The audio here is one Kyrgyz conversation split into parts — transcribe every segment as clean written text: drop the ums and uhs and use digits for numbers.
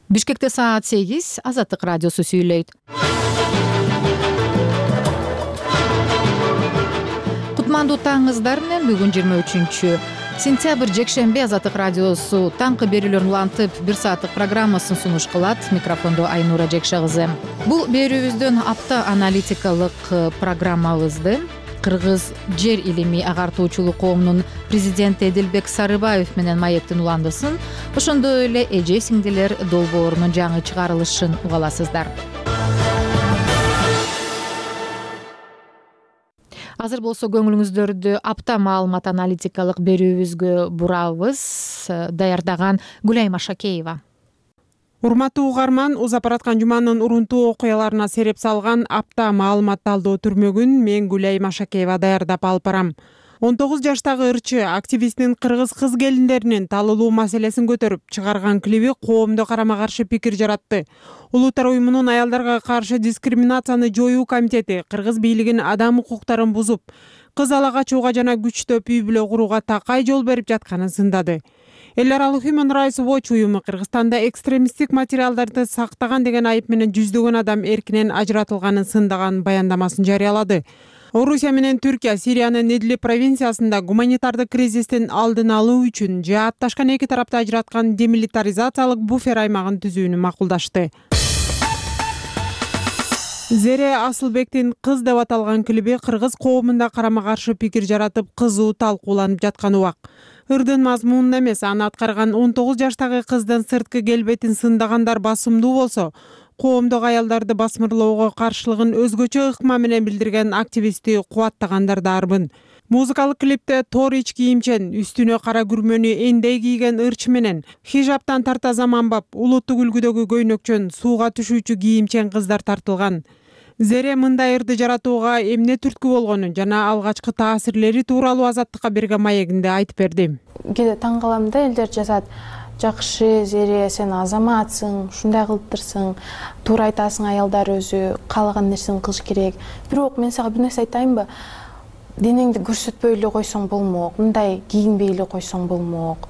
Бишкекте саат 8, Азаттык радиосу сүйлөйт. Кутмандуу таңыңыздар менен бүгүн 23 сентябрь жекшемби Азаттык радиосу таңкы берүүлөрүн улантып 1 сааттык программасын сунуш кылат. Микрофондо Айнура Жекше кызы. Бул берүүбүздөн апта аналитикалык программабызды Кыргыз жер илими агартуучулук коомунун президенти Эдилбек Сарыбаев менен маектин уландысын, ошондой эле эже сиңдилер долбоорунун жаңы чыгарылышын угаласыздар. Азыр болсо көңүлүңүздөрдү апта маалымат аналитикалык берүүбүзгө бурабыз. Даярдаган Гүлайма Шакеева. Урматтуу угарман, узап бараткан жуманын урунтуу окуяларына сереп салган апта маалымат талдоо түрмөгүн мен Гүлайма Шакеева даярдап алып барам. 19 жаштагы ырчы активисттин кыргыз кыз келиндеринин талылуу маселесин көтөрүп чыгарган клиби коомдо карама каршы пикир жаратты. Улуттар уюмунун аялдарга каршы дискриминацияны жоюу комитети кыргыз бийлигин адам укуктарын бузуп, кыз ала качууга жана күчтөп үй бүлө курууга такай жол берип жатканын сындады. Эл аралык Human Rights Watch уюму Кыргызстанда экстремисттик материалдарды сактаган деген айып менен жүздөгөн адам эркинен ажыратылганын сындаган баяндамасын жарыялады. Орусия менен Түркия Сириянын Идлиб провинциясында гуманитардык кризистин алдын алуу үчүн жаатташкан эки тарапты ажыраткан демилитаризациялык буфер аймагын түзүүнү макулдашты. Зере Асылбектин кыз деп аталган клиби кыргыз коомунда карама каршы пикир жаратып, кызуу талкууланып жаткан убак. Ырдын мазмунун эмес, аны аткарган 19 жаштагы кыздын сырткы келбетин сындагандар басымдуу болсо, коомдогу аялдарды басмырлоого каршылыгын өзгөчө ыкма менен билдирген активистти кубаттагандар да арбын. Музыкалык клипте тор ич кийимчен, үстүнө кара күрмөнү эндей кийген ырчы менен хижаптан тарта заманбап, улуттук үлгүдөгү көйнөкчөн, сууга түшүүчү кийимчен кыздар тартылган. Зере мындай ырды жаратууга эмне түрткү болгонун жана алгачкы таасирлери тууралуу Азаттыкка берген маегинде айтып берди. Кээде таң калам да, элдер жазат: жакшы Зере, сен азаматсың, ушундай кылыптырсың, туура айтасың, аялдар өзү каалаган нерсени кылыш керек. Бирок мен сага бир нерсе айтайынбы? Денеңди көрсөтпөй эле койсоң болмок, мындай кийинбей эле койсоң болмок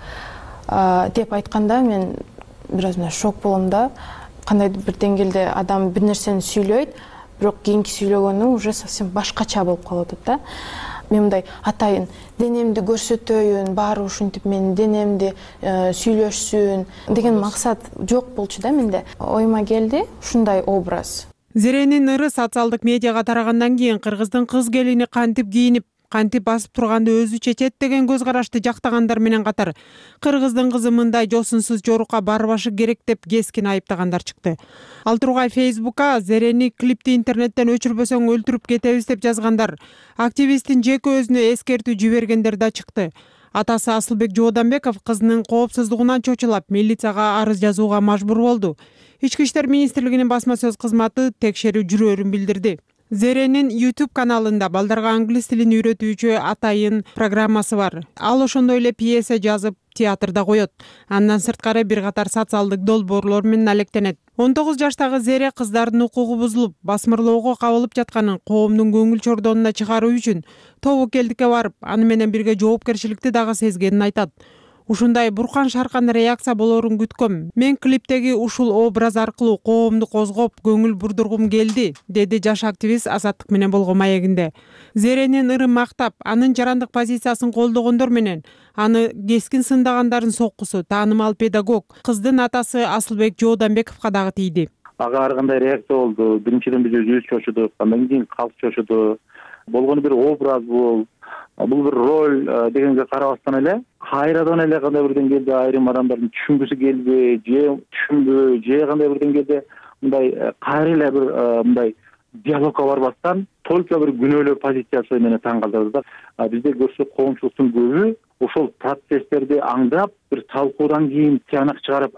деп айтканда мен бир аз шок болом да. Кандайдыр бир деңгээлде адам бир нерсени сүйлөйт, бирок кийинки сүйлөгөнү уже совсем башкача болуп калып атат да. Мен мындай атайын, денемди көрсөтөйүн, баары ушинтип менин денемди сүйлөшсүн деген максат жок болчу да менде. Оюма келди ушундай образ. Зеренин ыры социалдык медиага тарагандан кийин кыргыздын кыз келини кантип кийинип, кантип басып турганды өзү чечет деген көз карашты жактагандар менен катар, кыргыздын кызы мындай жосунсуз жорукка барбашы керек деп кескин айыптагандар чыкты. Ал тургай Фейсбукка Зерени клипти интернеттен өчүрбөсөң өлтүрүп кетебиз деп жазгандар, активисттин жеке өзүнө эскертүү жибергендер да чыкты. Атасы Асылбек Жооданбеков кызынын коопсуздугунан чочулап, милицияга арыз жазууга мажбур болду. Ички иштер министрлигинин басма сөз кызматы текшерүү жүрөөрүн билдирди. Зеренин YouTube каналында балдарга англис тилин үйрөтүүчү атайын программасы бар. Ал ошондой эле пьеса жазып, театрда коет. Андан сырткары бир катар социалдык долбоорлор менен алектенет. 19 жаштагы Зере кыздардын укугу бузулуп, басмырлоого кабылып жатканын коомдун көңүл чордонуна чыгаруу үчүн тобокелдикке барып, аны менен бирге жоопкерчиликти дагы сезгенин айтат. Ушундай буркан шаркан реакция болорун күткөм. Мен клиптеги ушул образ аркылуу коомду козгоп, көңүл бурдургум келди, деди жаш активист Азаттык менен болгон маегинде. Зеренин ырын мактап, анын жарандык позициясын колдогондор менен аны кескин сындагандардын соккусу таанымал педагог кыздын атасы Асылбек Жооданбековго дагы тийди. Ага ар кандай реакция болду. Биринчиден биз өзүбүз чочудук, андан кийин калк чочуду. Болгону бир образ бул бир роль дегенге карабастан эле кайрадан эле кандай бир деңгээлде айрым адамдардын түшүнгүсү келби, же түшүнбү, же кандай бир деңгээлде мындай кайра эле бир мындай диалогко барбастан только бир күнөөлөө позициясы менен таң калтырды да. Бизде көрсө коомчулуктун көбү ошол процесстерди аңдап, бир талкуудан кийин тыянак чыгарып,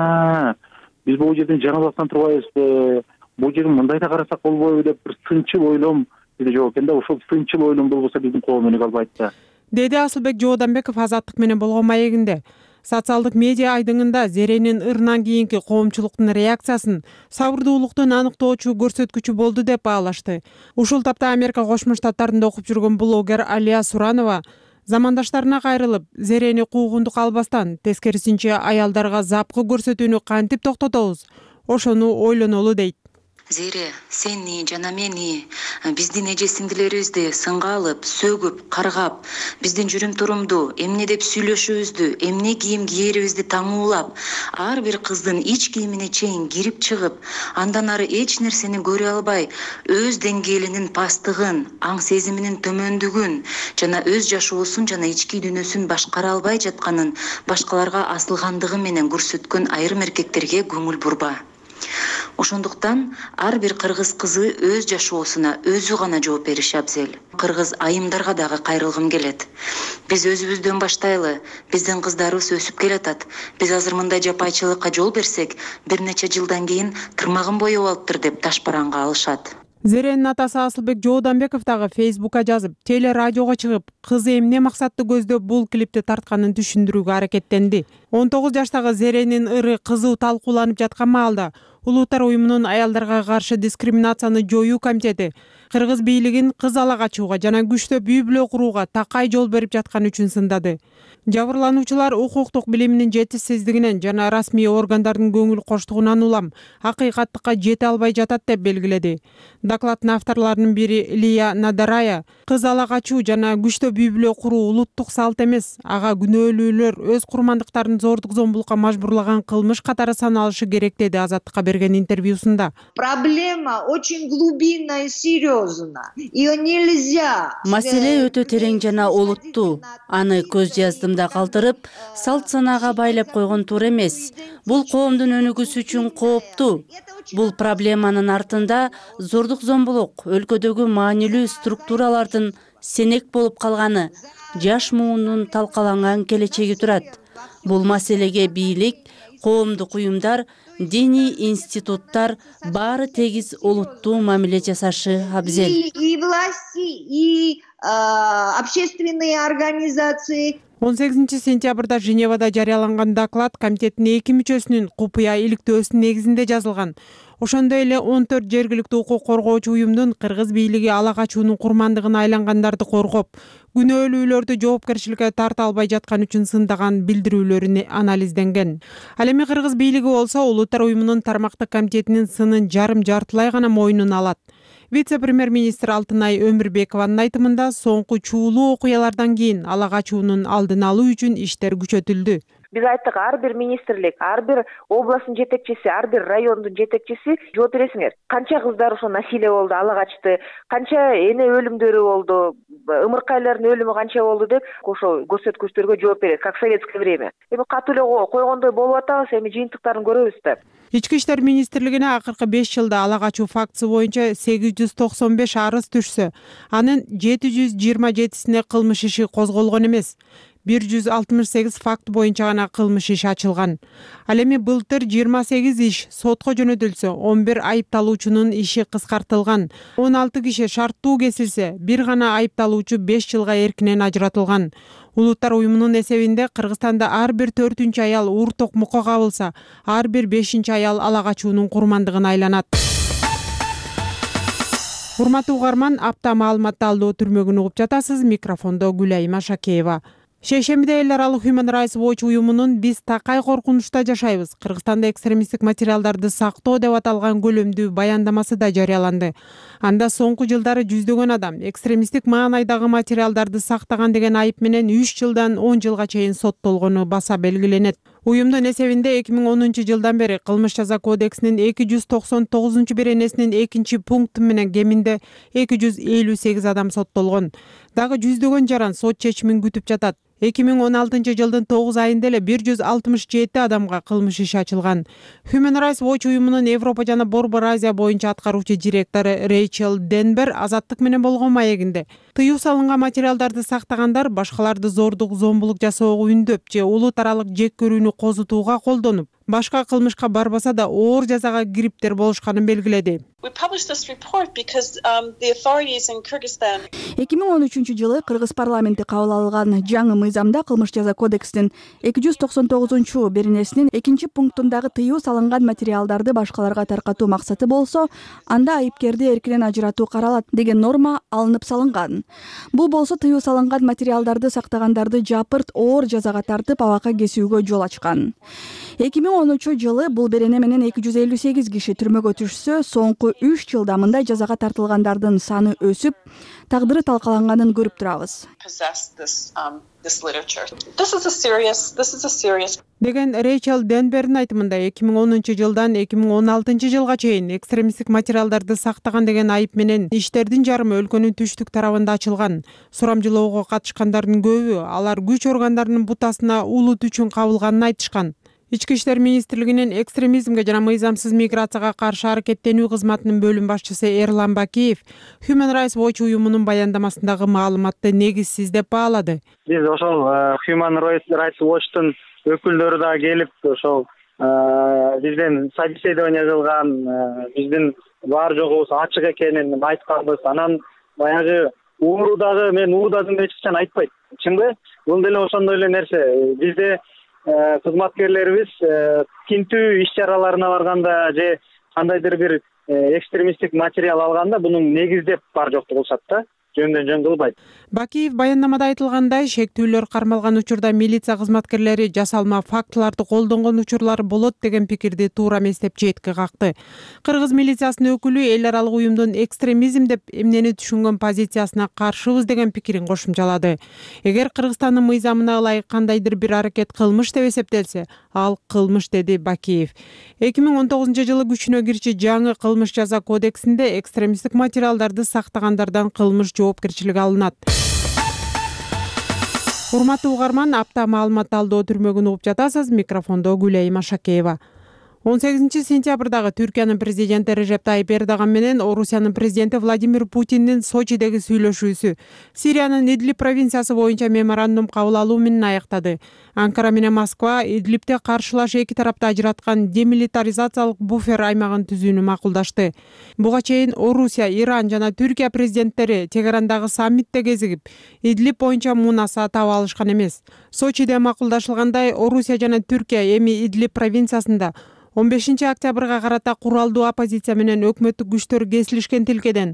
биз бул жерден жаңылыктан турбайбызбы, бул жерин мындай да карасак болбойбу деп бир сынчыл ойлом биде жок экен да. Ошол сынчыл ойлом болбосо биздин коом өнүгө албайт да, деди Асылбек Жооданбеков Азаттык менен болгон маегинде. Социалдык медиа айдыңында Зеренин ырынан кийинки коомчулуктун реакциясын сабырдуулуктун аныктоочу көрсөткүчү болду деп баалашты. Ушул тапта Америка Кошмо Штаттарында окуп жүргөн блогер Алия Суранова Замандаштарына кайрылып, зерени куугунду калбастан, тескерисинче аялдарга запкы көрсөтүүнү кантип токтотобуз? Ошону ойлонолу дейт. Зере, сени жана мени, биздин эже сиңдилерибизди сынга алып, сөгүп, каргап, биздин жүрүм турумду, эмне деп сүйлөшүүбүздү, эмне кийим кийерибизди таңуулап, ар бир кыздын ич кийимине чейин кирип чыгып, андан ары эч нерсени көрө албай, өз деңгээлинин пасттыгын, аң сезиминин төмөндүгүн жана өз жашоосун жана ички дүйнөсүн башкара албай жатканын башкаларга асылгандыгы менен көрсөткөн айрым эркектерге көңүл бурба. Ошондуктан ар бир кыргыз кызы өз жашоосуна өзү гана жооп бериши абзел. Кыргыз айымдарга дагы кайрылгым келет. Биз өзүбүздөн баштайлы, биздин кыздарыбыз өсүп келатат. Биз азыр мындай жапайчылыкка жол берсек, бир нече жылдан кийин тырмагын боеп алыптыр деп ташбаранга алышат. Зеренин атасы Асылбек Жооданбеков дагы Фейсбукка жазып, телерадиого чыгып, кызы эмне максатты көздөп бул клипти тартканын түшүндүрүүгө аракеттенди. 19 жаштагы Зеренин ыры кызуу талкууланып жаткан маалда Улуттар уюмунун аялдарга каршы дискриминацияны жоюу комитети кыргыз бийлигин кыз ала качууга жана күчтөп үй бүлө курууга такай жол берип жатканы үчүн сындады. Жабырлануучулар укуктук билиминин жетишсиздигинен жана расмий органдардын көңүл коштугунан улам акыйкаттыкка жете албай жатат деп белгиледи. Докладдын авторлорунун бири Лия Надарая кыз ала качуу жана күчтөп үй бүлө куруу улуттук салт эмес, ага күнөөлүүлөр өз курмандыктарын зордук зомбулукка мажбурлаган кылмыш катары саналышы керек деди Азаттыкка берген интервьюсунда. Проблема очень глубинная и серьезная. Ее нельзя. Маселе өтө терең жана олуттуу. Аны көз жаздымда калтырып, салт санаага байлап койгон туура эмес. Бул коомдун өнүгүүсү үчүн кооптуу. Бул проблеманын артында зордук зомбулук, өлкөдөгү маанилүү структуралардын сенек болуп калганы, жаш муунун талкаланган келечеги турат. Бул маселеге бийлик, коомдук уюмдар, диний институттар баары тегиз олуттуу мамиле жасашы абзел. И власти, и общественные организации. 18 сентябрда Женевада жарыяланган доклад комитеттин 2 мүчөсүнүн купуя иликтөөсүнүн негизинде жазылган. Ошондой эле 14 жергиликтүү укук коргоочу уюмдун кыргыз бийлиги ала качуунун курмандыгына айлангандарды коргоп, күнөөлүүлөрдү жоопкерчиликке тарта албай жаткан үчүн сындаган билдирүүлөрү анализденген. Ал эми кыргыз бийлиги болсо Улуттар уюмунун тармактык комитетинин сынын жарым-жартылай гана мойнуна алат. Вице-премьер-министр Алтынай Өмүрбекованын айтымында соңку чуулуу окуялардан кийин ала качуунун алдын алуу үчүн иштер күчөтүлдү. Биз айттык, ар бир министрлик, ар бир областын жетекчиси, ар бир райондун жетекчиси жооп бересиңер. Канча кыздар ошо насилие болду, ала качты, канча эне өлүмдөрү болду, ымыркайлардын өлүмү канча болду деп ошо көрсөткүчтөргө жооп берет, как в советское время. Эми катуу эле койгондой болуп атабыз, эми жыйынтыктарын көрөбүз да. Ички иштер министрлигине акыркы 5 жылда ала качуу фактысы боюнча 895 арыз түшсө, анын 727сине кылмыш иши козголгон эмес. 168 факт боюнча гана кылмыш иш ачылган. Ал эми былтыр 28 иш сотко жөнөтүлсө, 11 айыпталуучунун иши кыскартылган. 16 киши шарттуу кесилсе, бир гана айыпталуучу 5 жылга эркинен ажыратылган. Улуттар уюмунун эсебинде Кыргызстанда ар бир 4-чү аял уур токмокко кабылса, ар бир 5-чи аял ала качуунун курмандыгына айланат. Урматтуу угарман, апта маалыматты алдоо түрмөгүн угуп жатасыз. Микрофондо Гүлайма Шакеева. Шейшембиде эл аралык Human Rights Watch уюмунун «Биз такай коркунучта жашайбыз. Кыргызстанда экстремисттик материалдарды сактоо» деп аталган көлөмдүү баяндамасы да жарыяланды. Анда соңку жылдары жүздөгөн адам экстремисттик маанайдагы материалдарды сактаган деген айып менен 3 жылдан 10 жылга чейин соттолгону баса белгиленет. Уюмдун эсебинде 2010 жылдан бери Кылмыш жаза кодексинин 299 беренесинин 2-пункту менен кеминде 258 адам соттолгон. Дагы жүздөгөн жаран сот чечимин күтүп жатат. 2016 жылдын 9 айында эле 167 адамга кылмыш иши ачылган. Human Rights Watch уюмунун Европа жана Борбор Азия боюнча аткаруучу директору Рейчел Денбер Азаттык менен болгон маегинде тыюу салынган материалдарды сактагандар башкаларды зордук, зомбулук жасоого үндөп же улут аралык жек көрүүнү козутууга колдонуп, башка кылмышка барбаса да оор жазага кириптер болушканын белгиледи. 2013-жылы Кыргыз парламенти кабыл алган жаңы мыйзамда кылмыш жаза кодексинин 299-беренесинин 2-пунктундагы тыюу салынган материалдарды башкаларга таркатуу максаты болсо, анда айыпкерди эркинен ажыратуу каралат деген норма алынып салынган. Бул болсо тыюу салынган материалдарды сактагандарды жапырт оор жазага тартып абакка кесүүгө жол ачкан. 2013-жылы бул берене менен 258 киши түрмөгө түшсө, соңку 3 жылда мындай жазага тартылгандардын саны өсүп, тагдыры талкаланганын көрүп турабыз. Деген Рейчел Денбердин айтымында 2010-жылдан 2016-жылга чейин экстремисттик материалдарды сактаган деген айып менен иштердин жарымы өлкөнүн түштүк тарабында ачылган. Сурамжылоого катышкандардын көбү алар күч органдарынын бутасына улут үчүн кабылганын айтышкан. Ички иштер министрлигинин экстремизмге жана мыйзамсыз миграцияга каршы аракеттенүү кызматынын бөлүм башчысы Эрлан Бакиев Human Rights Watch уюмунун баяндамасындагы маалыматты негизсиз деп баалады. Биз ошол Human Rights Watch'тун өкүлдөрү да келип, ошол бизден собеседование кылган, биздин бар жогубуз ачык экенин айтканбыз. Анан баягы уурудагы мен уурдадым деп эч качан айтпайт. Чынбы? Бул деле ошондой эле нерсе. Бизде кызматкерлерибиз тинтүү иш-чараларына барганда же кандайдыр бир экстремисттик материал алганда мунун негиздеп бар жокту кылышат да, жөндөн жөн кылбайт. Бакиев баяндамада айтылгандай, шектүүлөр кармалган учурда милиция кызматкерлери жасалма фактыларды колдонгон учурлар болот деген пикирди туура эмес деп четке какты. Кыргыз милициясынын өкүлү эл аралык уюмдун экстремизм деп эмнени түшүнгөн позициясына каршыбыз деген пикирин кошумчалады. Эгер Кыргызстандын мыйзамына ылайык кандайдыр бир аракет кылмыш деп эсептелсе, ал кылмыш, деди Бакиев. 2019-жылы күчүнө кирчи жаңы кылмыш жаза кодексинде экстремисттик материалдарды сактагандардан кылмыш жоопкерчилиги алынат. Урматтуу угарман, апта маалымат алдоо түрмөгүн угуп жатасыз. Микрофондо Гүлайым Ашакеева. 18-сентябрдагы Түркиянын президенти Режеп Тайип Эрдоган менен Орусиянын президенти Владимир Путиндин Сочидеги сүйлөшүүсү Сириянын Идлиб провинциясы боюнча меморандум кабыл алуу менен аяктады. Анкара менен Москва Идлибте каршылаш эки тарапты ажыраткан демилитаризациялык буфер аймагын түзүүнү макулдашты. Буга чейин Орусия, Иран жана Түркия президенттери Тегерандагы саммитте кезигип, Идлиб боюнча муунаса таба алышкан эмес. Сочиде макулдашылгандай, Орусия жана Түркия эми Идлиб провинциясында 15-октябрга карата куралдуу оппозиция менен өкмөттүк күчтөр кесилишкен тилкеден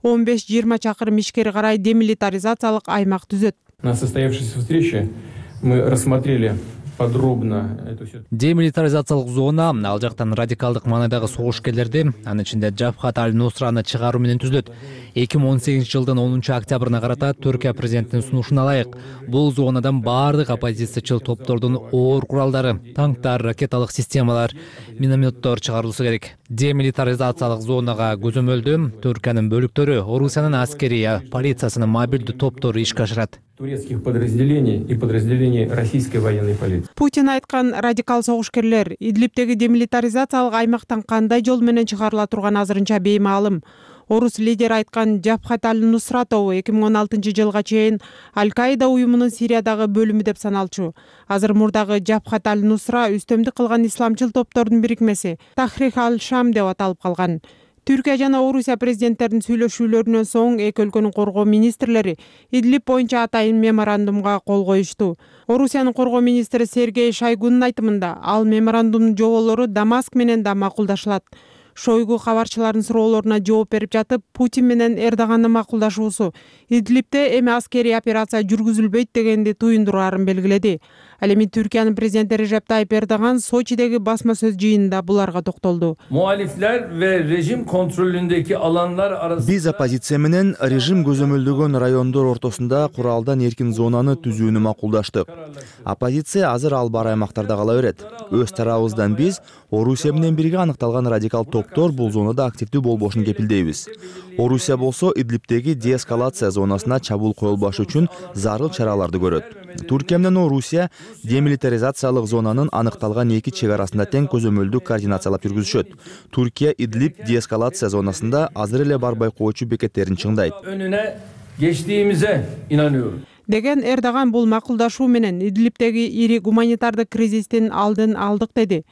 15-20 чакырым ишкери карай демилитаризациялык аймак түзөт. На состоявшейся встрече мы рассмотрели подробно демилитаризациялык зона ал жактан радикалдык маанайдагы согушкерлерди, анын ичинде Жабхат аль-Нусраны чыгаруу менен түзөт. 2018-жылдын 10-октябрына карата Түркия президентинин сунушуна ылайык бул зонадан баардык оппозициячыл топтордун оор куралдары, танктар, ракеталык системалар, минометтор чыгарылышы керек. Демилитаризациялык зонага көзөмөлдүү Түркиянын бөлүктөрү, Орусиянын аскерия полициясынын мобилдүү топтору ишке ашырат. Турецких подразделений и подразделений российской военной полиции. Путин айткан радикал согушкерлер Идлибтеги демилитаризациялык аймактан кандай жол менен чыгарыла турган азырынча беймаалым. Орус лидери айткан Жабхат аль-Нусра тобу 2016-жылга чейин Аль-Каида уюмунун Сириядагы бөлүмү деп саналчу. Азыр мурдагы Жабхат аль-Нусра үстөмдүк кылган исламчыл топтордун бирикмеси Тахрих аль-Шам деп аталып калган. Түркия жана Орусия президенттеринин сүйлөшүүлөрүнөн соң эки өлкөнүн коргоо министрлери Идлиб боюнча атайын меморандумга кол коюшту. Орусиянын коргоо министри Сергей Шойгунун айтымында ал меморандумдун жоболору Дамаск менен да макулдашылат. Шойгу кабарчылардын суроолоруна жооп берип жатып, Путин менен Эрдогандын макулдашуусу Идлибте эми аскерий операция жүргүзүлбөйт дегенди туюндураарын белгиледи. Ал эми Түркиянын президенти Режеп Тайип Эрдоган Сочидеги басма сөз жыйынында буларга токтолду. Muhalifler ve rejim kontrolündeki alanlar arasında Биз оппозиция менен режим көзөмөлдөгөн райондор ортосунда куралдан эркин зонаны түзүүнү макулдаштык. Оппозиция азыр ал бар аймактарда кала берет. Өз тарабыбыздан биз Орусия менен бирге аныкталган радикал топтор бул зонада активдүү болбошун кепилдейбиз. Орусия болсо Идлибтеги деэскалация зонасына чабуул коюлбашы үчүн зарыл чараларды көрөт. Түркия менен Орусия демилитаризациялык зонанын аныкталган эки чек арасында тең көзөмөлдүү координациялап жүргүзүшөт. Түркия Идлиб деэскалация зонасында азыр эле барбай коочу бекеттерин чыңдайт. önüne geçtiğimize inanıyorum. Деген Эрдоган бул макулдашуу менен Идлибтеги ири гуманитардык кризистин алдын алдык деди.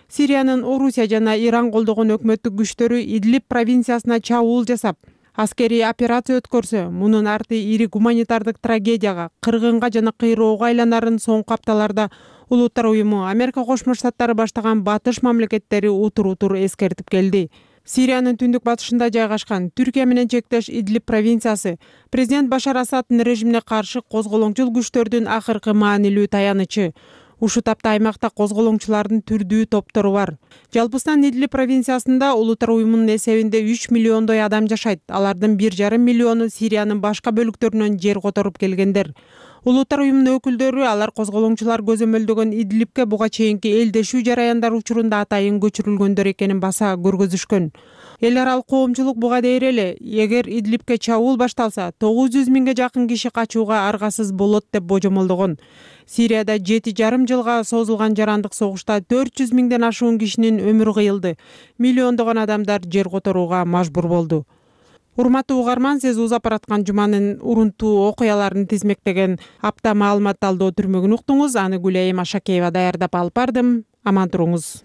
Сириянын Орусия жана Иран колдогон өкмөттүк күчтөрү Идлиб провинциясына чабуул жасап, аскерий операция өткөрсө, мунун арты ири гуманитардык трагедияга, кыргынга жана кыйроого айланарын соңку апталарда Улуттар уюму Америка Кошмо Штаттары баштаган батыш мамлекеттери утур-утур эскертип келди. Сириянын түндүк батышында жайгашкан Түркия менен чектеш Идлиб провинциясы президент Башар Асаддын режимине каршы козголоңчул күчтөрдүн акыркы маанилүү таянычы. Ушул тапта аймакта козголоңчулардын түрдүү топтору бар. Жалпысынан Идлиб провинциясында Улуттар уюмунун эсебинде 3 миллиондой адам жашайт. Алардын 1,5 миллиону Сириянын башка бөлүктөрүнөн жер которуп келгендер. Улуттар уюмунун өкүлдөрү алар козголоңчулар көзөмөлдөгөн Идлибке буга чейинки элдешүү жараяндар учурунда атайын көчүрүлгөндөр экенин баса көргөзүшкөн. Эл аралык коомчулук буга дейер эле, эгер Идлибке чабуул башталса, 900 миңге жакын киши качууга аргасыз болот деп божомолдогон. Сирияда 7,5 жылга созулган жарандык согушта 400 миңден ашуун кишинин өмүрү кыйылды. Миллиондогон адамдар жер которууга мажбур болду. Урматтуу угарман, сиз узап бараткан жуманын урунтуу окуяларын тизмектеген апта маалымат талдоо түрмөгүн уктуңуз. Аны Гүлайым Ашакеева даярдап алып бардым. Аман туруңуз.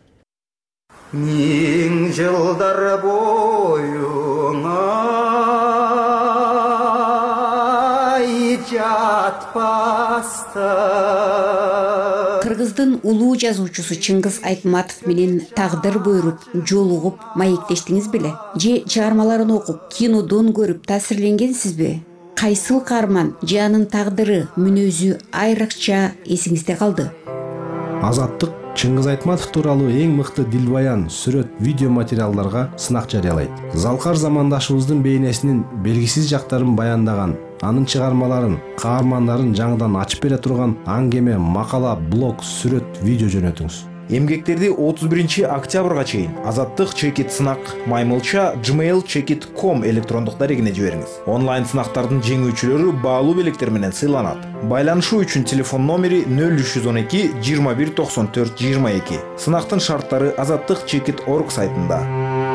Миң жылдар боюңа жатпаста. Кыргыздын улуу жазуучусу Чыңгыз Айтматов менен тагдыр буйруп, жолугуп, маектештиңиз беле? Же чыгармаларын окуп, кинодон көрүп таасирленгенсизби? Кайсыл каарман же анын тагдыры, мүнөзү айрыкча эсиңизде калды? Азаттык Чыңгыз Айтматов тууралуу эң мыкты дилбаян, сүрөт, видео материалдарга сынак жарыялайт. Залкар замандашыбыздын бейнесинин белгисиз жактарын баяндаган, анын чыгармаларын, каармандарын жаңыдан ачып бере турган аңгеме, макала, блог, сүрөт, видео жөнөтүңүз. Эмгектерди 31 октябрга чейин Азаттык чекит сынак маймылча gmail.com электрондук дарегине жибериңиз. Онлайн сынактардын жеңүүчүлөрү баалуу белектер менен сыйланат. Байланышуу үчүн телефон номери 0312 21 94 22. Сынактын шарттары Азаттык чекит org сайтында.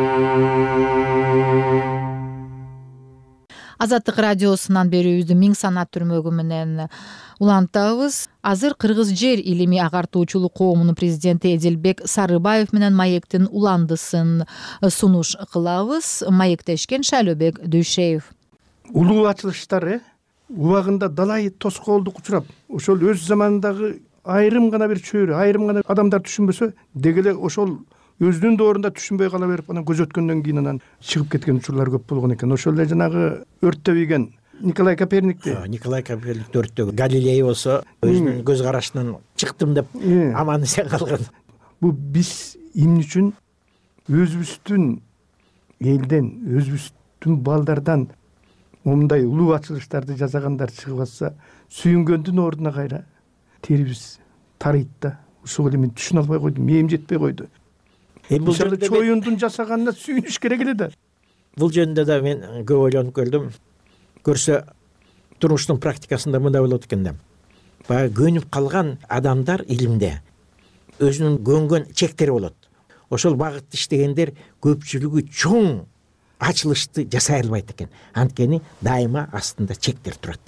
Азаттык радиосунан берүүбүздү миң санат түрмөгү менен улантабыз. Азыр Кыргыз жер илими агартуучулук коомунун президенти Эдилбек Сарыбаев менен маектин уландысын сунуш кылабыз. Маектешкен Шайлообек Дүйшеев. Улуу ачылыштар убагында далай тоскоолдук учурап, ошол өз заманындагы айрым гана бир чөйрө, айрым гана адамдар түшүнбөсө, дегеле ошол өзүнүн доорунда түшүнбөй кала берип, анан көз өткөндөн кийин анан чыгып кеткен учурлар көп болгон экен. Ошол эле жанагы өрттөбүйген Николай Коперникти. Николай Коперник өрттөгөн. Галилей болсо өзүнүн көз карашынан чыктым деп аман эсен калган. Бу биз эмне үчүн өзүбүздүн элден, өзүбүздүн балдардан мындай улуу ачылыштарды жасагандар чыгып атса, сүйүнгөндүн ордуна кайра терибиз тарыйт да. Ушул эле мен түшүнө албай койдум, мээм жетпей койду. Мисалы чоюндун жасаганына сүйүнүш керек эле да. Бул жөнүндө да мен көп ойлонуп көрдүм. Көрсө турмуштун практикасында мындай болот экен да. Баягы көнүп калган адамдар илимде өзүнүн көнгөн чектери болот. Ошол багытта иштегендер көпчүлүгү чоң ачылышты жасай албайт экен. Анткени дайыма астында чектер турат.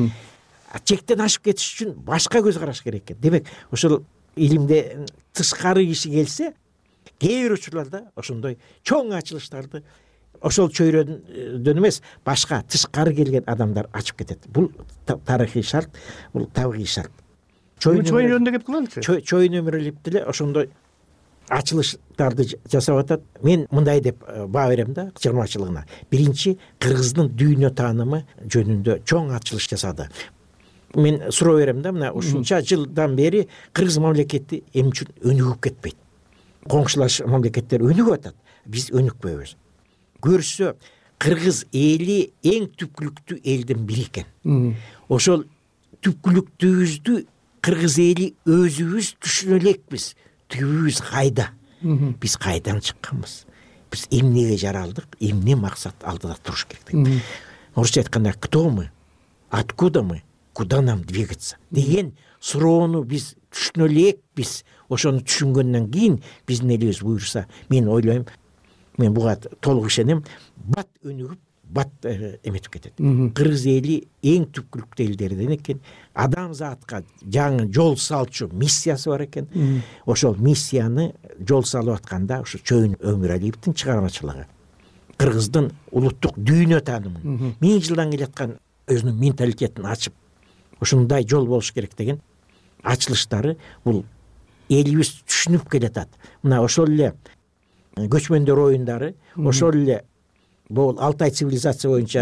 Чектен ашып кетиш үчүн башка көз караш керек экен. Демек, ошол илимде тышкары киши келсе, кээ бир учурларда ошондой чоң ачылыштарды ошол чөйрөдөн эмес, башка тышкары келген адамдар ачып кетет. Бул тарыхый шарт, бул табигый шарт. Чоюн жөнүндө кеп кылалычы? Чоюн өмүрөлүп деле ошондой ачылыштарды жасап атат. Мен мындай деп баа берем да чыгармачылыгына. Биринчи, Кыргыздын дүйнө таанымы жөнүндө чоң ачылыш жасады. Мен суроо берем да, мына ушунча жылдан бери Кыргыз мамлекети эмне үчүн өнүгүп кетпейт? Коңшулаш мамлекеттер өнүгүп атат, биз өнүкпөйбүз. Көрсө, Кыргыз эли эң түпкүлүктүү элдин бири экен. Ошол түпкүлүктүүбүздү Кыргыз эли өзүбүз түшүнө элекпиз. Түбүбүз кайда? Биз кайдан чыкканбыз? Биз эмнеге жаралдык? Эмне максат алдыда туруш керек? Орусча айтканда, кто мы? Откуда мы? Куда нам двигаться? Деген суроону биз түшүнө элекпиз. Ошону түшүнгөндөн кийин биздин элибиз буйруса, мен ойлойм, мен буга толук ишенем, бат өнүгүп, бат эметип кетет. Кыргыз эли эң түпкүлүктүү элдерден экен. Адамзатка жаңы жол салчу миссиясы бар экен. Ошол миссияны жол салып атканда ушу Чөйүн Өмүралиевдин чыгармачылыгы, кыргыздын улуттук дүйнө таанымын 1000 жылдан келаткан өзүнүн менталитетин ачып, ушундай жол болуш керек деген ачылыштары бул элибиз түшүнүп келатат. Мына ошол эле көчмөндөр оюндары, ошол эле бул Алтай цивилизация боюнча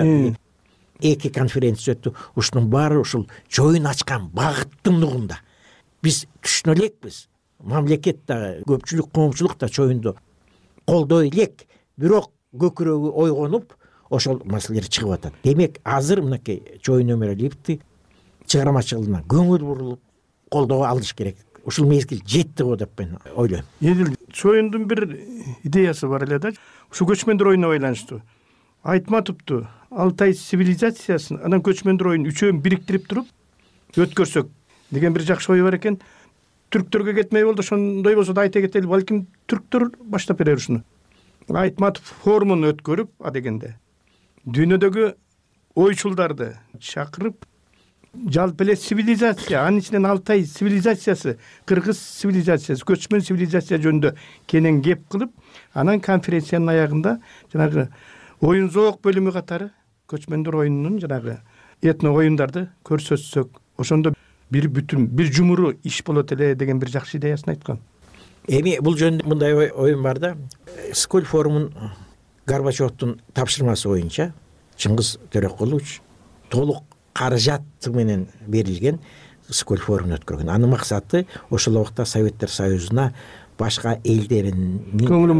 2 конференция өттү. Ушунун баары ушул Чөйүн ачкан багыттын нугунда. Биз түшүнө элекпиз. Мамлекет да, көпчүлүк коомчулук да Чөйүндү колдой элек, бирок көкүрөгү ойгонуп, ошол маселелер чыгып атат. Демек, азыр мынакей Чөйүн Өмүралиевди чыгармачылыгына көңүл бурулуп, колдоо алыш керек. Ушул мезгил жетти го деп мен ойлойм. Эдил, Чөйүндүн бир идеясы бар эле да. Ушу көчмөндөр оюнуна байланыштуу. Айтматовду Алтай цивилизациясын, анан көчмөндөр оюнун үчөөнү бириктирип туруп өткөрсөк деген бир жакшы ой бар экен. Түрктөргө кетмей болду, ошондой болсо да айта кетели, балким түрктөр баштап берер ушуну. Айтматов форумун өткөрүп, дегенде дүйнөдөгү ойчулдарды чакырып, жалпы эле цивилизация, анын ичинен Алтай цивилизациясы, кыргыз цивилизациясы, көчмөн цивилизация жөнүндө кенен кеп кылып, анан конференциянын аягында жанагы оюн зоок бөлүмү катары көчмөндөр оюнунун жанагы этно оюндарды көрсөтсөк, ошондо бир бүтүн, бир жумуру иш болот эле деген бир жакшы идеясын айткан. Эми бул жөнүндө мындай оюм бар да. Сколь форумун Горбачевдун тапшырмасы боюнча Чыңгыз Төрөкулович толук каражаты менен берилген Сколь форумун өткөргөн. Анын максаты ошол убакта Советтер Союзуна башка элдеринин көңүлүн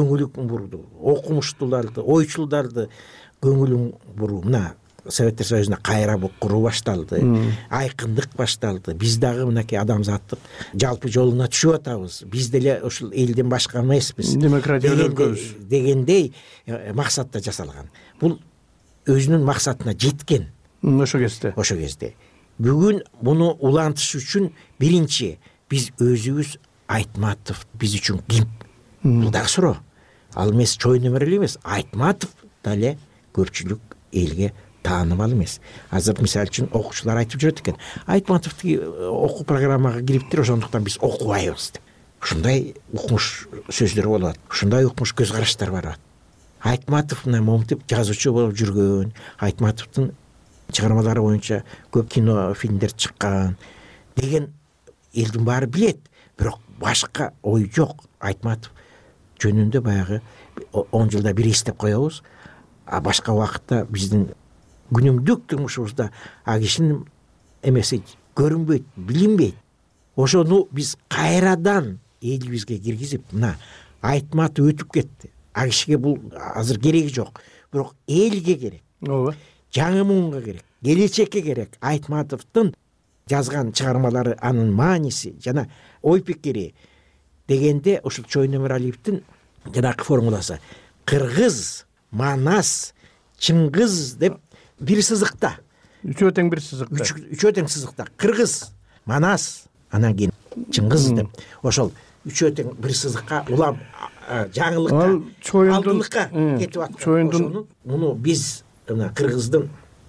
бурду, окумуштууларды, ойчулдарды көңүлүн буруу. Мына Советтер Союзуна кайра куруу башталды, айкындык башталды. Биз дагы мынакей адамзаттык жалпы жолуна түшүп атабыз. Биз деле ушул элден башка эмеспиз. Демократия өлкөбүз дегендей максатта жасалган. Бул өзүнүн максатына жеткен. Ошо кезде. Бүгүн муну улантыш үчүн биринчи биз өзүбүз Айтматов биз үчүн ким? Бул дагы суроо. Ал эмес Чөйүн Өмүралиев эмес, Айтматов дале көпчүлүк элге таанымал эмес. Азыр мисалы үчүн окуучулар айтып жүрөт экен. Айтматовду окуу программага кириптир, ошондуктан биз окубайбыз деп. Ушундай укмуш сөздөр болот. Ушундай укмуш көз караштар бар. Айтматов мына момтип жазуучу болуп жүргөн, Айтматовдун чыгармалары боюнча көп кино, фильмдер чыккан деген элдин баары билет. Бирок башка ой жок. Айтматов жөнүндө баягы 10 жылда бир эстеп коебуз. А башка убакытта биздин күнүмдүк турмушубузда кишинин эмеси көрүнбөйт, билинбейт. Ошону биз кайрадан элибизге киргизип, мына Айтматов өтүп кетти. Кишиге бул азыр кереги жок. Бирок элге керек. Ооба. Жаңы муунга керек, келечекке керек. Айтматовдун жазган чыгармалары, анын мааниси жана ой пикири дегенде ушул Чөйүн Өмүралиевдин жанагы формуласы кыргыз, манас, чыңгыз деп бир сызыкта. Үчөө тең бир сызыкта. Үчөө тең сызыкта. Кыргыз, манас, анан кийин чыңгыз деп. Ошол үчөө тең бир сызыкка улам жаңылыкка, алдылыкка кетип аткан. Муну биз мына кыргыздын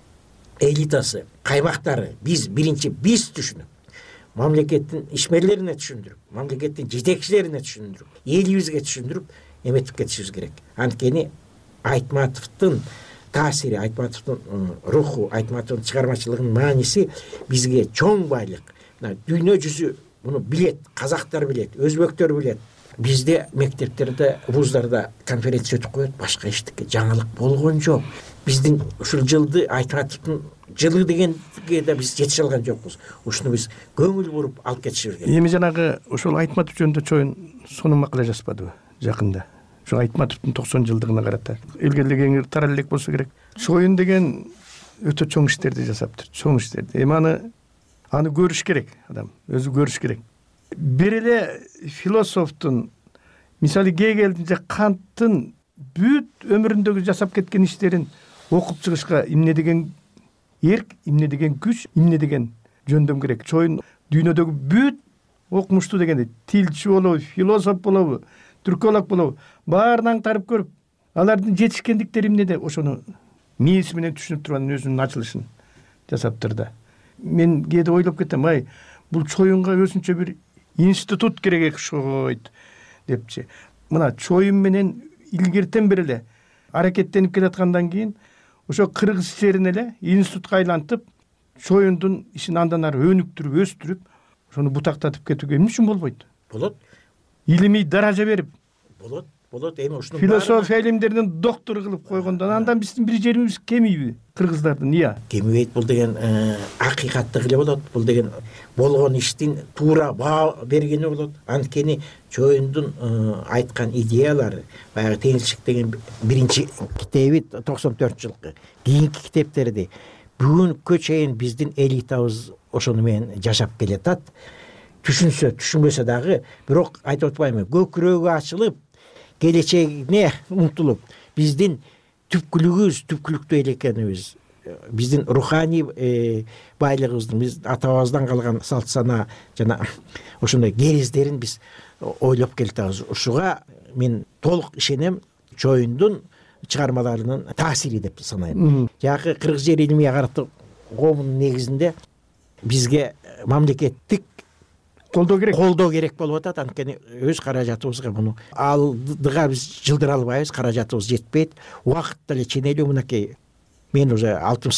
элитасы, каймактары биз биринчи биз түшүнүп, мамлекеттин ишмерлерине түшүндүрүп, мамлекеттин жетекчилерине түшүндүрүп, элибизге түшүндүрүп эметип кетишибиз керек. Анткени Айтматовдун таасири, Айтматовдун руху, Айтматовдун чыгармачылыгынын мааниси бизге чоң байлык. Дүйнө жүзү муну билет, казактар билет, өзбектөр билет. Бизде мектептерде, вуздарда конференция өтүп коет, башка эчтеке жаңылык болгон жок. Биздин ушул жылды Айтматовдун жылы дегенге да биз жетише алган жокпуз. Ушуну биз көңүл буруп алып кетишибиз керек. Эми жанагы ошол Айтматов жөнүндө Чөйүн сонун макала жазбадыбы жакында? Ошо Айтматовдун 90 жылдыгына карата. Элге кеңири тарал элек болсо керек. Чөйүн деген өтө чоң иштерди жасаптыр, чоң иштерди. Эми аны көрүш керек, адам өзү көрүш керек. Бир эле философтун, мисалы Гегелдин же Канттын бүт өмүрүндөгү жасап кеткен иштерин окуп чыгышка эмне деген эрк, эмне деген күч, эмне деген жөндөм керек. Чөйүн дүйнөдөгү бүт окумуштуу дегенде тилчи болобу, философ болобу, түркөлог болобу, баарын аңтарып көрүп, алардын жетишкендиктери эмнеде ошону мээси менен түшүнүп турган өзүнүн ачылышын жасаптыр да. Мен кээде ойлоп кетем, ай бул чоюнга өзүнчө бир институт керек окшойт депчи. Мына чоюн менен илгертен бери эле аракеттенип келаткандан кийин ошо кыргыз жерин эле институтка айлантып, чоюндун ишин андан ары өнүктүрүп, өстүрүп, ошону бутактатып кетүүгө эмне үчүн болбойт? Болот. Илимий даража берип, болот. Эми ушуну философия илимдеринин доктору кылып койгондон андан биздин бир жерибиз кемийби? Кыргыздардын, кемибейт. Бул деген акыйкаттык эле болот. Бул деген болгон иштин туура баа бергени болот. Анткени чоюндун айткан идеялары, баягы теңирчилик деген биринчи китеби 94-жылкы, кийинки китептерди бүгүнкү чейин биздин элитабыз ошону менен жашап келатат. Түшүнсө, түшүнбөсө дагы, бирок айтып атпаймынбы, көкүрөгү ачылып, келечегине умтулуп, биздин түпкүлүктүү эле экенибиз, биздин руханий байлыгыбыздын, биз атабыздан калган салт сана жана ошондой кериздерин биз ойлоп келатабыз. Ушуга мен толук ишенем, чоюндун чыгармаларынын таасири деп санайм. Жакы кыргыз жер илимий агартуу коомунун негизинде бизге мамлекеттик колдоо керек болуп атат. Анткени өз каражатыбызга муну алдыга биз жылдыра албайбыз, каражатыбыз жетпейт. Убакыт деле ченелүү. Мынакей мен уже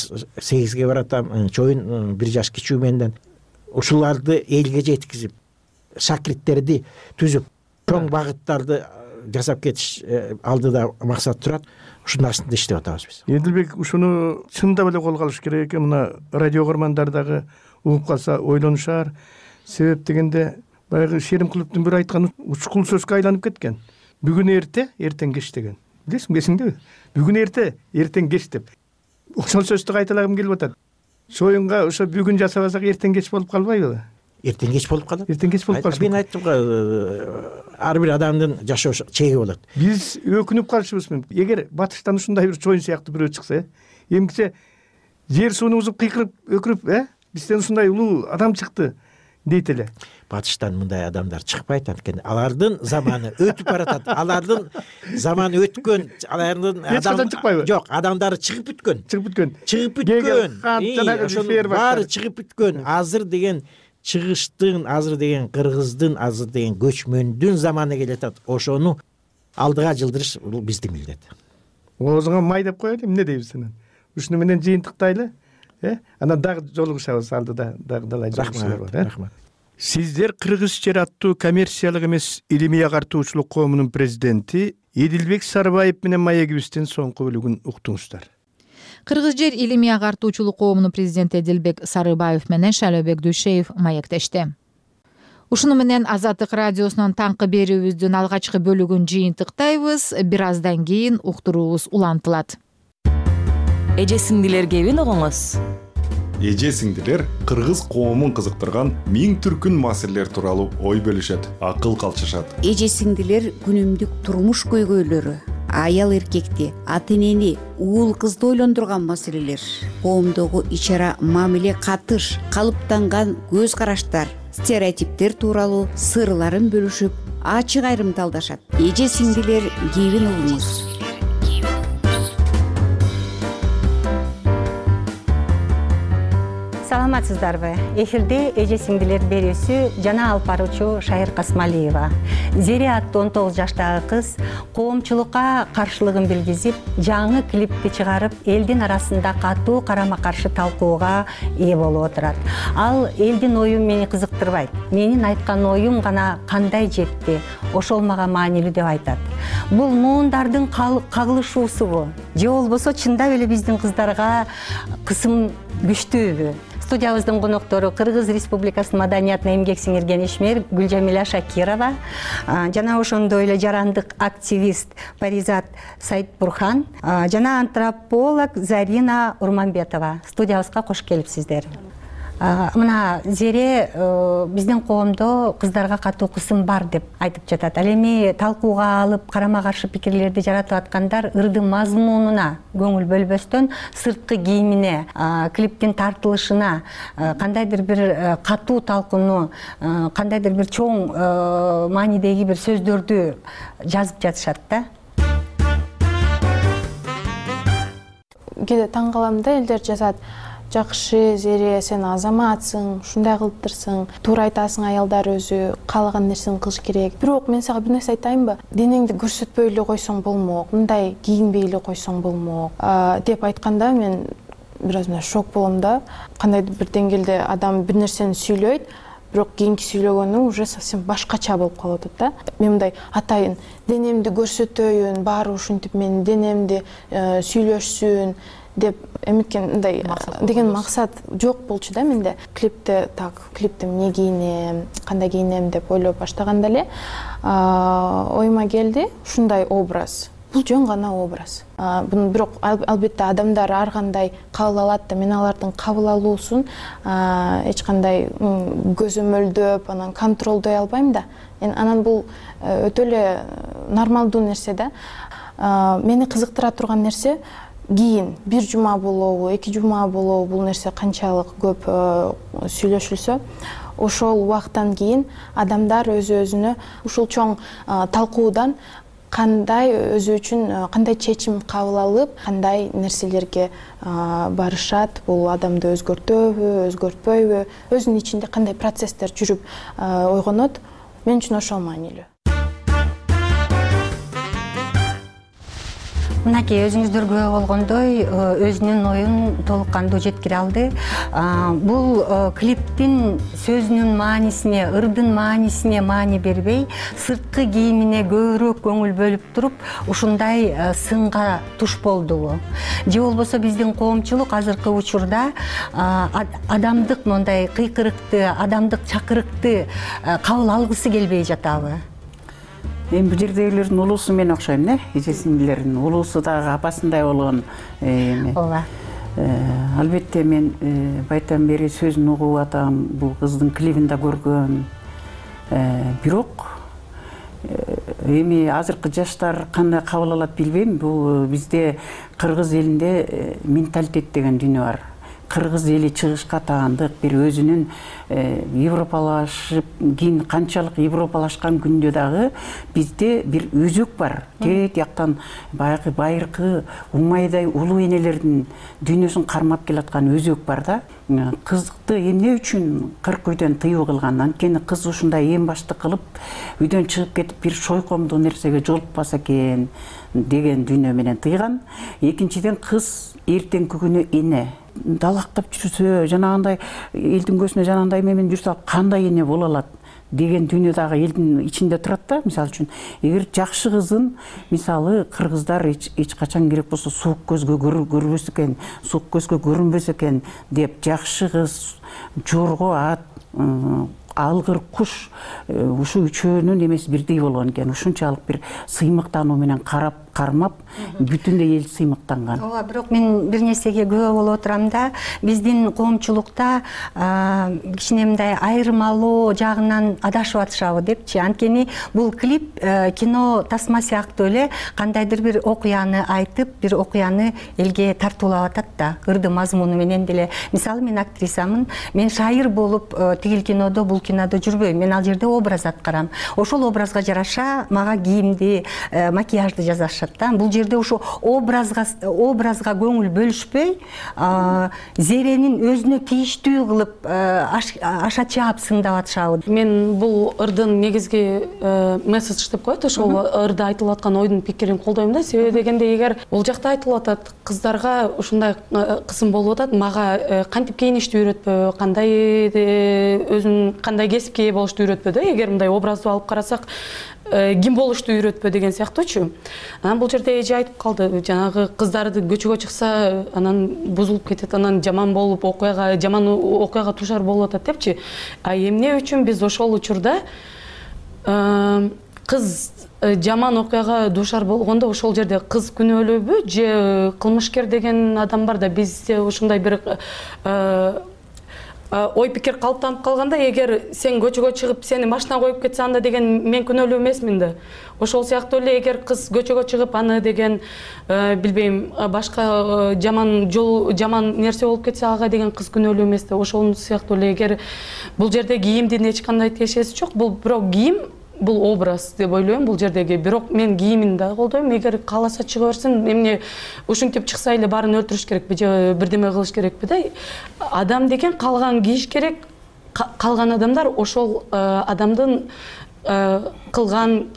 68ге баратам, чоюн 1 жаш кичүү менден. Ушуларды элге жеткизип, шакирттерди түзүп, чоң багыттарды жасап кетиш алдыда максат турат. Ушунун астында иштеп атабыз биз. Эдилбек, ушуну чындап эле колго алыш керек экен. Мына радио көрмандар дагы угуп калса ойлонушар. Себеп дегенде баягы Шеримкуловдун бир айткан учкул сөзгө айланып кеткен. Бүгүн эрте, эртең кеч деген. Билесиңби, эсиңдеби? Бүгүн эрте, эртең кеч деп. Ошол сөздү кайталагым келип атат. Чоюнга ошо бүгүн жасабасак эртең кеч болуп калбайбы? Эртең кеч болуп калат. Эртең кеч болуп калат. Мен айттым го, ар бир адамдын жашоо чеги болот. Биз өкүнүп калышыбыз мүмкүн. Эгер батыштан ушундай бир чоюн сыяктуу бирөө чыкса, эмгиче жер сууну узуп кыйкырып, өкүрүп, бизден ушундай улуу адам чыкты дейт эле. Батыштан мындай адамдар чыкпайт, анткени алардын заманы өтүп баратат. Алардын заманы өткөн, алардын жок, адамдары чыгып бүткөн. Ошонун баары чыгып бүткөн. Азыр деген чыгыштын, азыр деген кыргыздын, азыр деген көчмөндүн заманы келатат. Ошону алдыга жылдырыш бул биздин милдет. Оозуңа май деп коелу, эмне дейбиз сенен? Ушуну менен жыйынтыктайлы. Анан дагы жолугушабыз, алдыда дагы далай жолугушуулар бар. Рахмат. Сиздер Кыргыз жер аттуу коммерциялык эмес илимий агартуучулук коомунун президенти Эдилбек Сарыбаев менен маегибиздин соңку бөлүгүн уктуңуздар. Кыргыз жер илимий агартуучулук коомунун президенти Эдилбек Сарыбаев менен Шайлообек Дүйшеев маектешти. Ушуну менен Азаттык радиосунун таңкы берүүбүздүн алгачкы бөлүгүн жыйынтыктайбыз. Бир аздан кийин уктуруубуз улантылат. Эже сиңдилер кебин угуңуз. Эже сиңдилер кыргыз коомун кызыктырган миң түркүн маселелер тууралуу ой бөлүшөт, акыл калчышат. Эже сиңдилер күнүмдүк турмуш көйгөйлөрү, аял эркекти, ата энени, уул кызды ойлондурган маселелер, коомдогу ич-ара мамиле, катыш, калыптанган көз караштар, стереотиптер тууралуу сырларын бөлүшүп, ачык айрымталдашат. Эже сиңдилер кебин угуңуз. Саламатсыздарбы? Эфирде эже сиңдилер берүүсү жана алып баруучу Шайыр Касмалиева. Зере аттуу 19 жаштагы кыз коомчулукка каршылыгын билгизип, жаңы клипти чыгарып, элдин арасында катуу карама-каршы талкууга ээ болуп отурат. Ал элдин ою мени кызыктырбайт. Менин айткан оюм гана кандай жетти, ошол мага маанилүү деп айтат. Бул муундардын кагылышуусубу? Же болбосо чындап эле биздин кыздарга кысым күчтүүбү? Студиябыздын коноктору Кыргыз Республикасынын маданиятына эмгек сиңирген ишмер Гүлжамиля Шакирова, жана ошондой эле жарандык активист Паризат Сайтбурхан, жана антрополог Зарина Урманбетова. Студиябызга кош келипсиздер. Мына Зере биздин коомдо кыздарга катуу кысым бар деп айтып жатат. Ал эми талкууга алып, карама-каршы пикирлерди жаратып аткандар ырдын мазмунуна көңүл бөлбөстөн сырткы кийимине, клиптин тартылышына, кандайдыр бир катуу талкууну, кандайдыр бир чоң маанидеги бир сөздөрдү жазып жатышат да. кээде таң калам да, элдер жазат: жакшы Зере, сен азаматсың, ушундай кылыптырсың, туура айтасың, аялдар өзү каалаган нерсени кылыш керек. Бирок мен сага бир нерсе айтайынбы? Денеңди көрсөтпөй эле койсоң болмок, мындай кийинбей эле койсоң болмок деп айтканда мен бир аз шок болом да. Кандайдыр бир деңгээлде адам бир нерсени сүйлөйт, бирок кийинки сүйлөгөнү уже совсем башкача болуп калып атат да. Мен мындай атайын, денемди көрсөтөйүн, баары ушинтип менин денемди сүйлөшсүн деп эметкен, мындай деген максат жок болчу да менде. Клипте эмне кийинем, кандай кийинем деп ойлой баштаганда эле оюма келди ушундай образ. Бул жөн гана образ. Буну бирок албетте адамдар ар кандай кабыл алат да, мен алардын кабыл алуусун эч кандай көзөмөлдөп, анан контролдой албайм да. Анан бул өтө эле нормалдуу нерсе да. Мени кызыктыра турган нерсе кийин бир жума болобу, 2 жума болобу бул нерсе канчалык көп сүйлөшүлсө, ошол убакыттан кийин адамдар өзүнө ушул чоң талкуудан кандай өзү үчүн кандай чечим кабыл алып, кандай нерселерге барышат, бул адамды өзгөртөбү, өзгөртпөйбү, өзүнүн ичинде кандай процесстер жүрүп ойгонот. Мен үчүн ошол маанилүү. Мынакей өзүңүздөр көрүп болгондой өзүнүн оюн толук кандуу жеткире алды. Бул клиптин сөзүнүн маанисине, ырдын маанисине маани бербей, сырткы кийимине көбүрөөк көңүл бөлүп туруп, ушундай сынга туш болдубу? Же болбосо биздин коомчулук азыркы учурда адамдык мондай кыйкырыкты, адамдык чакырыкты кабыл алгысы келбей жатабы? Мен бул жердегилердин улуусу мен окшойм, эжесиңдилердин улуусу дагы апасындай болгон. Ооба. Албетте мен байтан бери сөзүн угуп атам, бул кыздын клибин да көргөм. Бирок эми азыркы жаштар кандай кабыл алат билбейм. Бул бизде кыргыз элинде менталитет деген дүнү бар. Кыргыз эли чыгышка таандык, бир өзүнүн европалашып, кийин канчалык европалашкан күндө дагы бизде бир үзүк бар. Тет жактан баягы байыркы умайдай улуу энелердин дүйнөсүн кармап келаткан өзүк бар да. Кызды эмне үчүн 40 үйдөн тыюу кылган? Анткени кыз ушундай эң баштык кылып, үйдөн чыгып кетип бир шойкомдуу нерсеге жолукпаса экен деген дүйнө менен тыйган. Экинчиден, кыз эртеңки күнү эне далактап жүрсө, жанагындай элдин көзүнө жанагындай менен жүрсө кандай эне боло алат деген дүйнө дагы элдин ичинде турат да. Мисалы үчүн, эгер жакшы кызын, мисалы кыргыздар эч качан керек болсо суук көзгө көрбөс экен, суук көзгө көрүнбөс экен деп, жакшы кыз, жорго ат, алгыр куш, ушу үчөөнүн эмеси бирдей болгон экен. Ушунчалык бир сыймыктануу менен кармап, бүтүндөй эл сыймыктанган. Ооба, бирок мен бир нерсеге күбө болуп отурам да. Биздин коомчулукта кичине мындай айырмалоо жагынан адашып атышабы депчи. Анткени бул клип кино тасма сыяктуу эле кандайдыр бир окуяны айтып, бир окуяны элге тартуулап атат да, ырды мазмуну менен деле. Мисалы, мен актрисамын, мен шайыр болуп тигил кинодо, бул кинодо жүрбөйм. Мен ал жерде образ аткарам. Ошол образга жараша мага кийимди, макияжды жасашат. Бул жерде ушу образга көңүл бөлүшпөй, Зеренин өзүнө тийиштүү кылып аша чаап сындап атышабы. Мен бул ырдын негизги месседж деп коет, ошол ырда айтылып аткан ойдун пикирин колдойм да. Себеби дегенде, эгер бул жакта айтылып атат, кыздарга ушундай кысым болуп атат, мага кантип кийиништи үйрөтпө, өзүн кандай кесипке ээ болушту үйрөтпө да. Эгер мындай образды алып карасак, ким болушту үйрөтпө деген сыяктуучу. Анан бул жерде эже айтып калды, жанагы кыздарды көчөгө чыкса, анан бузулуп кетет, анан жаман окуяга тушар болуп атат депчи. Эмне үчүн биз ошол учурда кыз жаман окуяга душар болгондо ошол жерде кыз күнөөлүүбү же кылмышкер деген адам бар да, бизде ушундай бир ой пикир калыптанып калганда, эгер сен көчөгө чыгып сени машина коюп кетсе, анда деген мен күнөөлүү эмесмин да. Ошол сыяктуу эле, эгер кыз көчөгө чыгып аны деген билбейм, башка жаман нерсе болуп кетсе, ага деген кыз күнөөлүү эмес да. Ошол сыяктуу эле, эгер бул жерде кийимдин эч кандай тиешеси жок, бул бирок кийим бул образ деп ойлойм бул жердеги. Бирок мен кийимин да колдойм. Эгер кааласа чыга берсин, эмне ушинтип чыкса эле баарын өлтүрүш керекпи же бирдеме кылыш керекпи да? Адам деген калган кийиш керек. Калган адамдар ошол адамдын кылган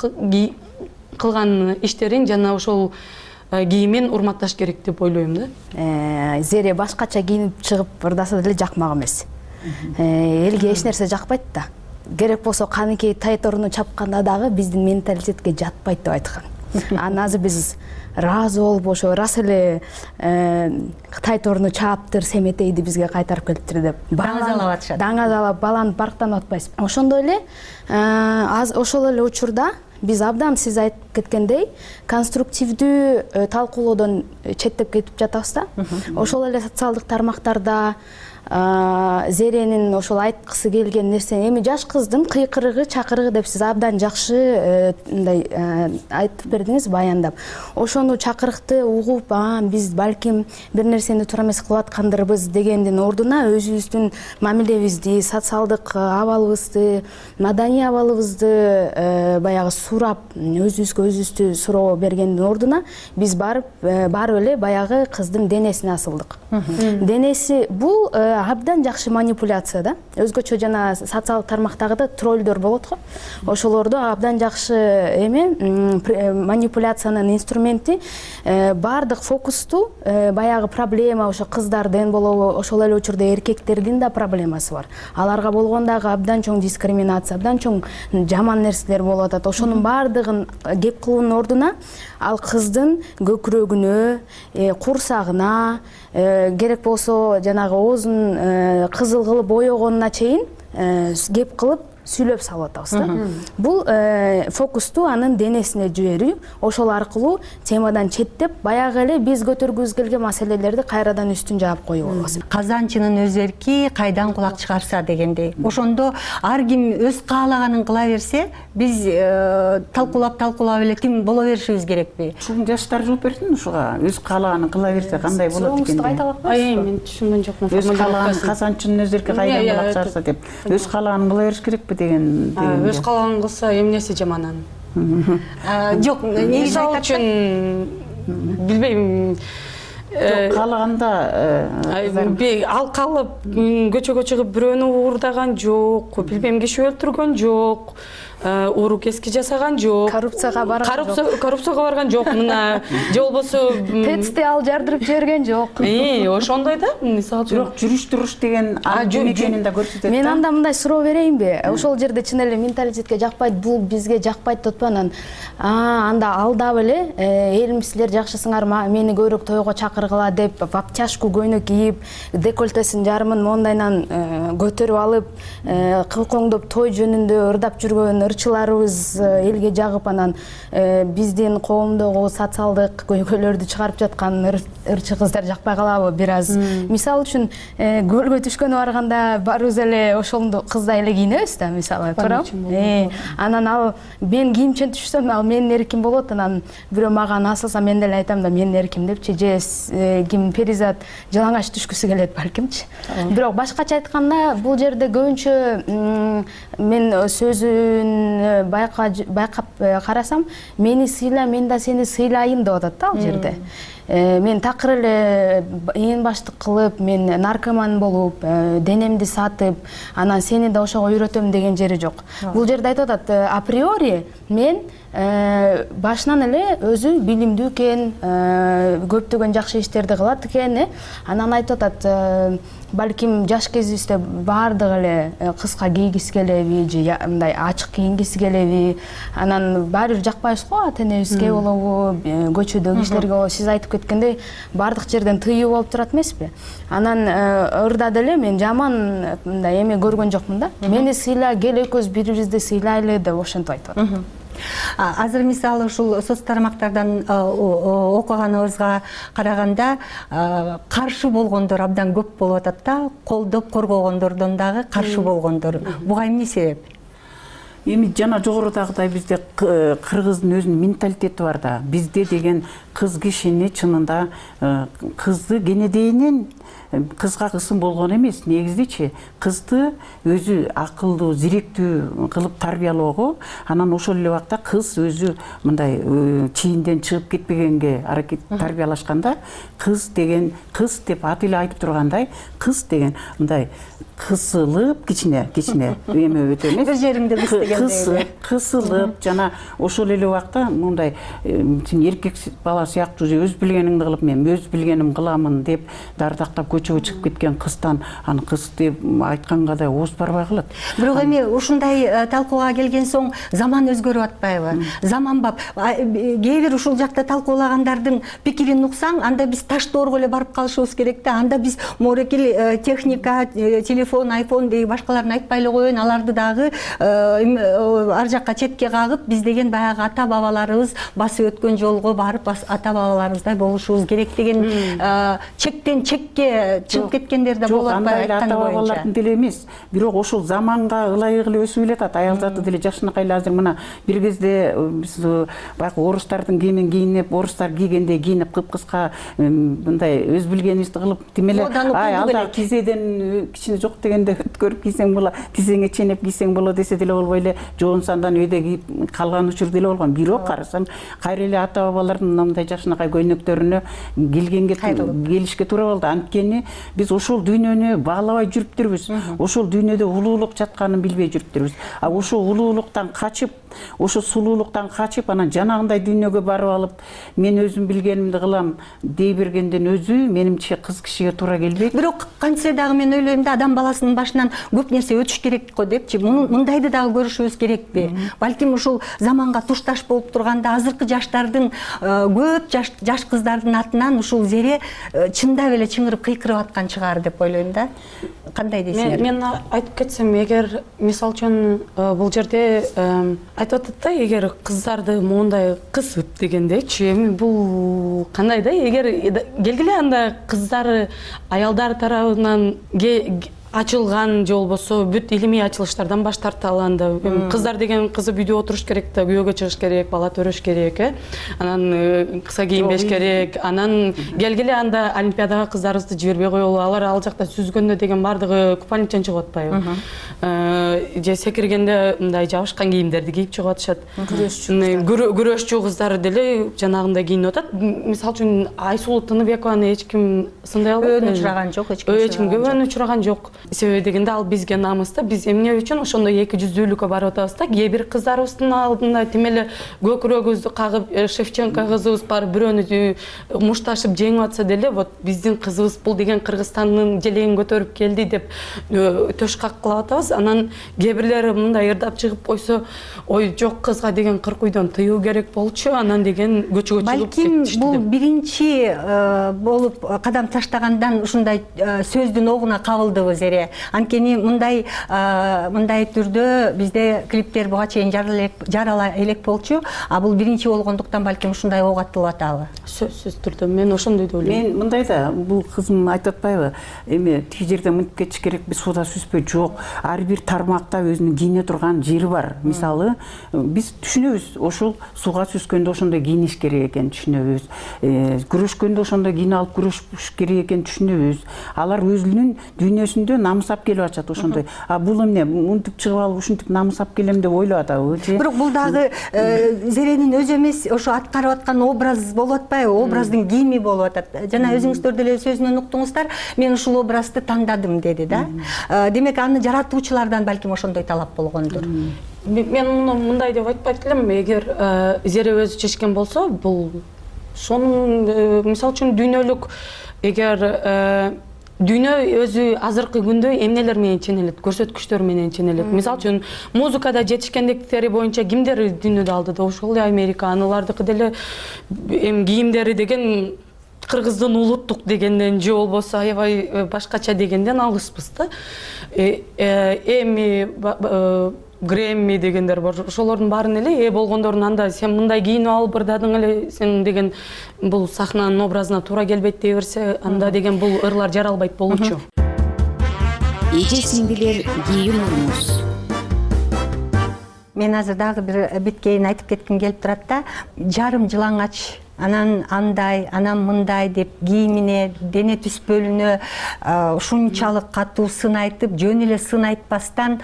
иштерин жана ошол кийимин урматташ керек деп ойлойм да. Зере башкача кийинип чыгып ырдаса деле жакмак эмес. Элге эч нерсе жакпайт да. Керек болсо каныкей тайторуну чапканда дагы биздин менталитетке жатпайт деп айткан. Анан азыр биз ыраазы болуп ошо ырас эле тайторуну чааптыр, семетейди бизге кайтарып келиптир деп даңазалап атышат. Даңазалап баланы парктанып атпайсызбы? Ошондой эле ошол эле учурда биз абдан сиз айтып кеткендей конструктивдүү талкуулоодон четтеп кетип жатабыз да. Ошол эле социалдык тармактарда Зеренин ошол айткысы келген нерсе эми жаш кыздын кыйкырыгы, чакырыгы деп сиз абдан жакшы мындай айтып бердиңиз, баяндап. Ошону чакырыкты угуп, биз балким бир нерсени туура эмес кылып аткандырбыз дегендин ордуна өзүбүздүн мамилебизди, социалдык абалыбызды, маданий абалыбызды баягы сурап, өзүбүздү суроо бергендин ордуна биз барып эле баягы кыздын денесине асылдык. Денеси бул абдан жакшы манипуляция да. Өзгөчө жана социалдык тармактагыда троллдор болот го. Ошолорду абдан жакшы манипуляциянын инструменти, бардык фокусту баягы проблема ошо кыздардын болобу, ошол эле учурда эркектердин да проблемасы бар. Аларга болгондагы абдан чоң дискриминация, абдан чоң жаман нерселер болуп атат. Ошонун бардыгын кеп кылуунун ордуна ал кыздын көкүрөгүнө, курсагына, керек болсо жанагы оозун кызыл кылып боёгонуна чейин кеп кылып сүйлөп салып атабыз да. Бул фокусту анын денесине жиберүү, ошол аркылуу темадан четтеп, баягы эле биз көтөргүбүз келген маселелерди кайрадан үстүн жаап коюп алабыз. Казанчынын өз эрки кайдан кулак чыгарса дегендей. Ошондо ар ким өз каалаганын кыла берсе, биз талкуулап эле ким боло беришибиз керекпи? Ушул жаштар жооп берсин ушуга. Өз каалаганын кыла берсе кандай болот экен? Айта албайсызбы? Мен түшүнгөн жокмун. Өз каалаганын Казанчынын өз эрки кайдан кулак чыгарса деп. Өз каалаганын кыла бериш керекпи деген. Өз каалаганын кылса эмнеси жаман анын? Жок, мисалы үчүн билбейм. Каалаганда ал калып көчөгө чыгып бирөөнү уурдаган жок, билбейм киши өлтүргөн жок. Уруу кески жасаган жок. Коррупцияга барган жок. Мына же болбосо ТЭЦти ал жардырып жиберген жок. Ошондой да, мисалы үчүн. Бирок жүрүш-туруш деген экенин да көрсөтөт. Мен анда мындай суроо берейинби? Ошол жерде чын эле менталитетке жакпайт, бул бизге жакпайт деп атпан. Анда алдап эле элимсиздер жакшысыңар, мени көбүрөөк тойго чакыргыла деп в обтяжку көйнөк кийип, декольтесин жарымын мондайнан көтөрүп алып, кылкоңдоп той жөнүндө ырдап жүргөн ырчыларыбыз элге жагып, анан биздин коомдогу социалдык көйгөйлөрдү чыгарып жаткан ырчы кыздар жакпай калабы бир аз. Мисалы үчүн көлгө түшкөнү барганда барыбыз эле ошол кыздай эле кийинебиз да, мисалы, туурабы? Анан ал мен кийимчен түшсөм, ал менин эрким болот, анан бирөө мага насылса мен деле айтам да менин эрким депчи, же ким Перизат жалаңач түшкүсү келет балкимчи. Бирок башкача айтканда бул жерде көбүнчө мен сөзүн байкап карасам, мени сыйла, мен да сени сыйлайын деп атат да ал жерде. Мен такыр эле эң баштык кылып, мен наркоман болуп, денемди сатып, анан сени да ошого үйрөтөм деген жери жок. Бул жерде айтып атат, априори мен башынан эле өзү билимдүү экен, көптөгөн жакшы иштерди кылат экен, анан айтып атат, балким жаш кезибизде баардык эле кыска кийгиси келеби, же мындай ачык кийингиси келеби, анан баары бир жакпайбыз го, ата энебизге болобу, көчөдөгү кишилерге болобу, сиз айтып кеткендей баардык жерден тыюу болуп турат эмеспи? Анан ырда деле мен жаман мындай эме көргөн жокмун да. Мени сыйла, кел экөөбүз бири-бирибизди сыйлайлы деп ошентип айтып атат. Азыр мисалы ушул соц тармактардан окуганыбызга караганда каршы болгондор абдан көп болуп атат да, колдоп коргогондордон дагы каршы болгондор. Буга эмне себеп? Эми жана жогорудагыдай бизде кыргыздын өзүнүн менталитети бар да. Бизде деген кыз кишини чынында кызды кенедейинен кызга кысым болгон эмес, негизичи кызды өзү акылдуу, зиректүү кылып тарбиялоого, анан ошол эле убакта кыз өзү мындай чийинден чыгып кетпегенге аракет тарбиялашканда, кыз деген, кыз деп аты эле айтып тургандай, кыз деген мындай кысылып, кичине эме өтө эмес, бир жериңде кыз дегендей кысылып, жана ошол эле убакта мындай сен эркек бала сыяктуу өз билгениңди кылып, мен өз билгеним кыламын деп дардактап көчөгө чыгып кеткен кыздан аны кыз деп айтканга да ооз барбай калат. Бирок эми ушундай талкууга келген соң заман өзгөрүп атпайбы? Заманбап. Кээ бир ушул жакта талкуулагандардын пикирин уксаң, анда биз Таштоорго эле барып калышыбыз керек да. Анда биз морекил техника, телефон, айфон деги башкаларын айтпай эле коеюн, аларды дагы ар жакка четке кагып, биз деген баягы ата бабаларыбыз басып өткөн жолго барып ата бабаларыбыздай болушубуз керек деген чектен чекке чыгып кеткендер да болуп атпайбы айтканы боюнча. Ата бабалардын деле эмес, бирок ошол заманга ылайык эле өсүп элатат. Аял заты деле жакшынакай эле азыр мына бир кезде биз баягы орустардын кийимин кийинип, орустар кийгендей кийинип кыпкыска мындай өз билгенибизди кылып тимеле, алда тизеден кичине жок дегенде өткөрүп кийсең болот, тизеңе ченеп кийсең болот десе деле болбой эле жоон сандан үйдө кийип калган учур деле болгон. Бирок карасаң, кайра эле ата бабалардын мындай жакшынакай көйнөктөрүнө келишке туура болду. Анткени биз ошол дүйнөнү баалабай жүрүптүрбүз. Ошол дүйнөдө улуулук жатканын билбей жүрүптүрбүз. А ошол улуулуктан качып, ошо сулуулуктан качып, анан жанагындай дүйнөгө барып алып, мен өзүм билгенимди кылам дей бергенден өзү менимче кыз кишиге туура келбейт. Бирок кантсе дагы мен ойлойм да, адам баласынын башынан көп нерсе өтүш керек го депчи. Мындайды дагы көрүшүбүз керекпи? Балким ушул заманга тушташ болуп турганда азыркы жаштардын көп жаш кыздардын атынан ушул зере чындап эле чыңырып кыйкырып аткан чыгар деп ойлойм да. Кандай дейсиңер? Мен айтып кетсем, эгер мисалы үчүн бул жерде айтып атат да, эгер кыздарды моундай кысып дегендейчи, эми бул кандай да, эгер келгиле анда кыздар аялдар тарабынан ачылган же болбосо бүт илимий ачылыштардан баш тарталы, анда кыздар деген кызып үйдө отуруш керек да, күйөөгө чыгыш керек, бала төрөш керек, анан кыса кийинбеш керек, анан келгиле анда олимпиадага кыздарыбызды жибербей коелу, алар ал жакта сүзгөндө деген бардыгы купальниктен чыгып атпайбы, же секиргенде мындай жабышкан кийимдерди кийип чыгып атышат. Күрөшчү кыздар деле жанагындай кийинип атат. Мисалы үчүн Айсулуу Тыныбекованы эч ким сындай албайт, өбөн учураган жок, эч ким өбөн учураган жок. Себеби дегенде ал бизге намыс да, биз эмне үчүн ошондой эки жүздүүлүккө барып атабыз да. Кээ бир кыздарыбыздын алдында тимеле көкүрөгүбүздү кагып, Шевченко кызыбыз барып бирөөнү мушташып жеңип атса деле, вот биздин кызыбыз бул деген Кыргызстандын желегин көтөрүп келди деп төш каккылап атабыз. Анан кээ бирлери мындай ырдап чыгып койсо, ой жок, кызга деген кыркүйдөн тыюу керек болчу, анан деген көчөгө чыгып кетишти. Балким бул биринчи болуп кадам таштагандан ушундай сөздүн огуна кабылдыбы Зере? Анткени мындай түрдө бизде клиптер буга чейин жарала элек болчу, а бул биринчи болгондуктан балким ушундай ок аттылып атабы? Сөзсүз түрдө мен ошондой деп ойлойм. Мен мындай да, бул кызым айтып атпайбы, эми тиги жерден мынтип кетиш керекпи, сууда сүзбөй, жок. Ар бир тармакта өзүнүн кийине турган жери бар. Мисалы, биз түшүнөбүз, ошол сууга сүзгөндө ошондой кийиниш керек экенин түшүнөбүз. Күрөшкөндө ошондой кийинип алып күрөшүш керек экенин түшүнөбүз. Алар өзүнүн дүйнөсүндө намысап келип атышат ошондой. А бул эмне, мынтип чыгып алып ушинтип намысап келем деп ойлоп атабы? Бирок бул дагы Зеренин өзү эмес, ошо аткарып аткан образ болуп атпайбы? Образдын кийими болуп атат. Жана өзүңүздөр деле сөзүнөн уктуңуздар, мен ушул образды тандадым деди да. Демек аны жаратуучулардан балким ошондой талап болгондур. Мен мындай деп айтпайт элем, эгер Зере өзү чечкен болсо, бул сонун мисалы үчүн дүйнөлүк, эгер дүйнө өзү азыркы күндө эмнелер менен ченелет, көрсөткүчтөр менен ченелет. Мисалы үчүн музыкада жетишкендиктери боюнча кимдер дүйнөдө алдыда? Ошол эле Американылардыкы деле кийимдери деген кыргыздын улуттук дегенден же болбосо аябай башкача дегенден алыспыз да. Эми Грэмми дегендер бар. Ошолордун баарын эле болгондордун анда сен мындай кийинип алып ырдадың эле сен деген бул сахнанын образына туура келбейт дей берсе, анда деген бул ырлар жаралбайт болчу. Эже сиңдилер кийин урмуз. Мен азыр дагы бир биткейин айтып кетким келип турат да. Жарым жылаңач анан андай, анан мындай деп кийимине, дене түспөлүнө ушунчалык катуу сын айтып, жөн эле сын айтпастан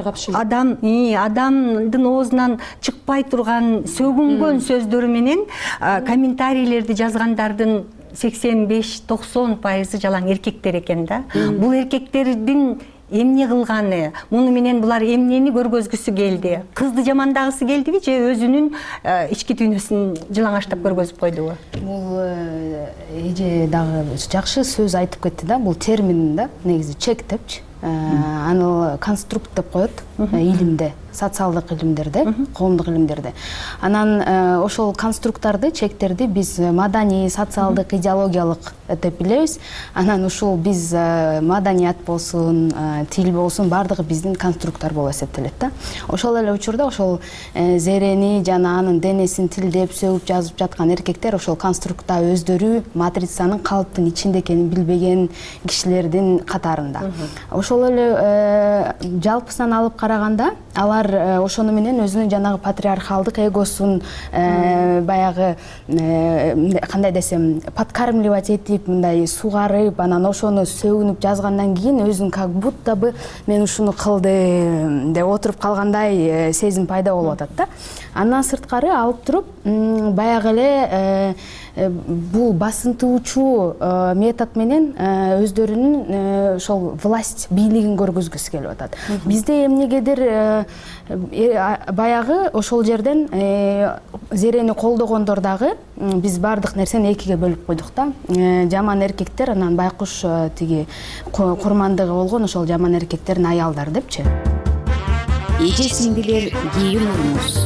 адамдын оозунан чыкпай турган сөгүнгөн сөздөрү менен комментарийлерди жазгандардын 85-90% жалаң эркектер экен да. Бул эркектердин эмне кылганы, муну менен булар эмнени көргөзгүсү келди? Кызды жамандагысы келдиби же өзүнүн ички дүйнөсүн жылаңаштап көргөзүп койдубу? Бул эже дагы жакшы сөз айтып кетти да, бул термин да, негизи чек депчи. Аны конструкт деп коет илимде, социалдык илимдерде, коомдук илимдерде. Анан ошол конструкттарды, чектерди биз маданий, социалдык, идеологиялык деп билебиз. Анан ушул биз маданият болсун, тил болсун, бардыгы биздин конструкттар болуп эсептелет да. Ошол эле учурда ошол Зерени жана анын денесин тилдеп, сөгүп жазып жаткан эркектер ошол конструктта өздөрү матрицанын калыптын ичинде экенин билбеген кишилердин катарында. Ошол эле жалпысынан алып караганда, алар ошону менен өзүнүн жанагы патриархалдык эгосун баягы кандай десем, подкармливать этип, мындай сугарып, анан ошону сөгүнүп жазгандан кийин өзүн как будто бы мен ушуну кылдым деп отуруп калгандай сезим пайда болуп атат да. Андан сырткары алып туруп, баягы эле бул басынтуучу метод менен өздөрүнүн ошол власть бийлигин көргөзгүсү келип атат. Бизде эмнегедир баягы ошол жерден Зерени колдогондор дагы биз бардык нерсени экиге бөлүп койдук да. Жаман эркектер, анан байкуш тиги курмандыгы болгон ошол жаман эркектердин аялдары депчи. Эже сиңдилер, кийин урмуз.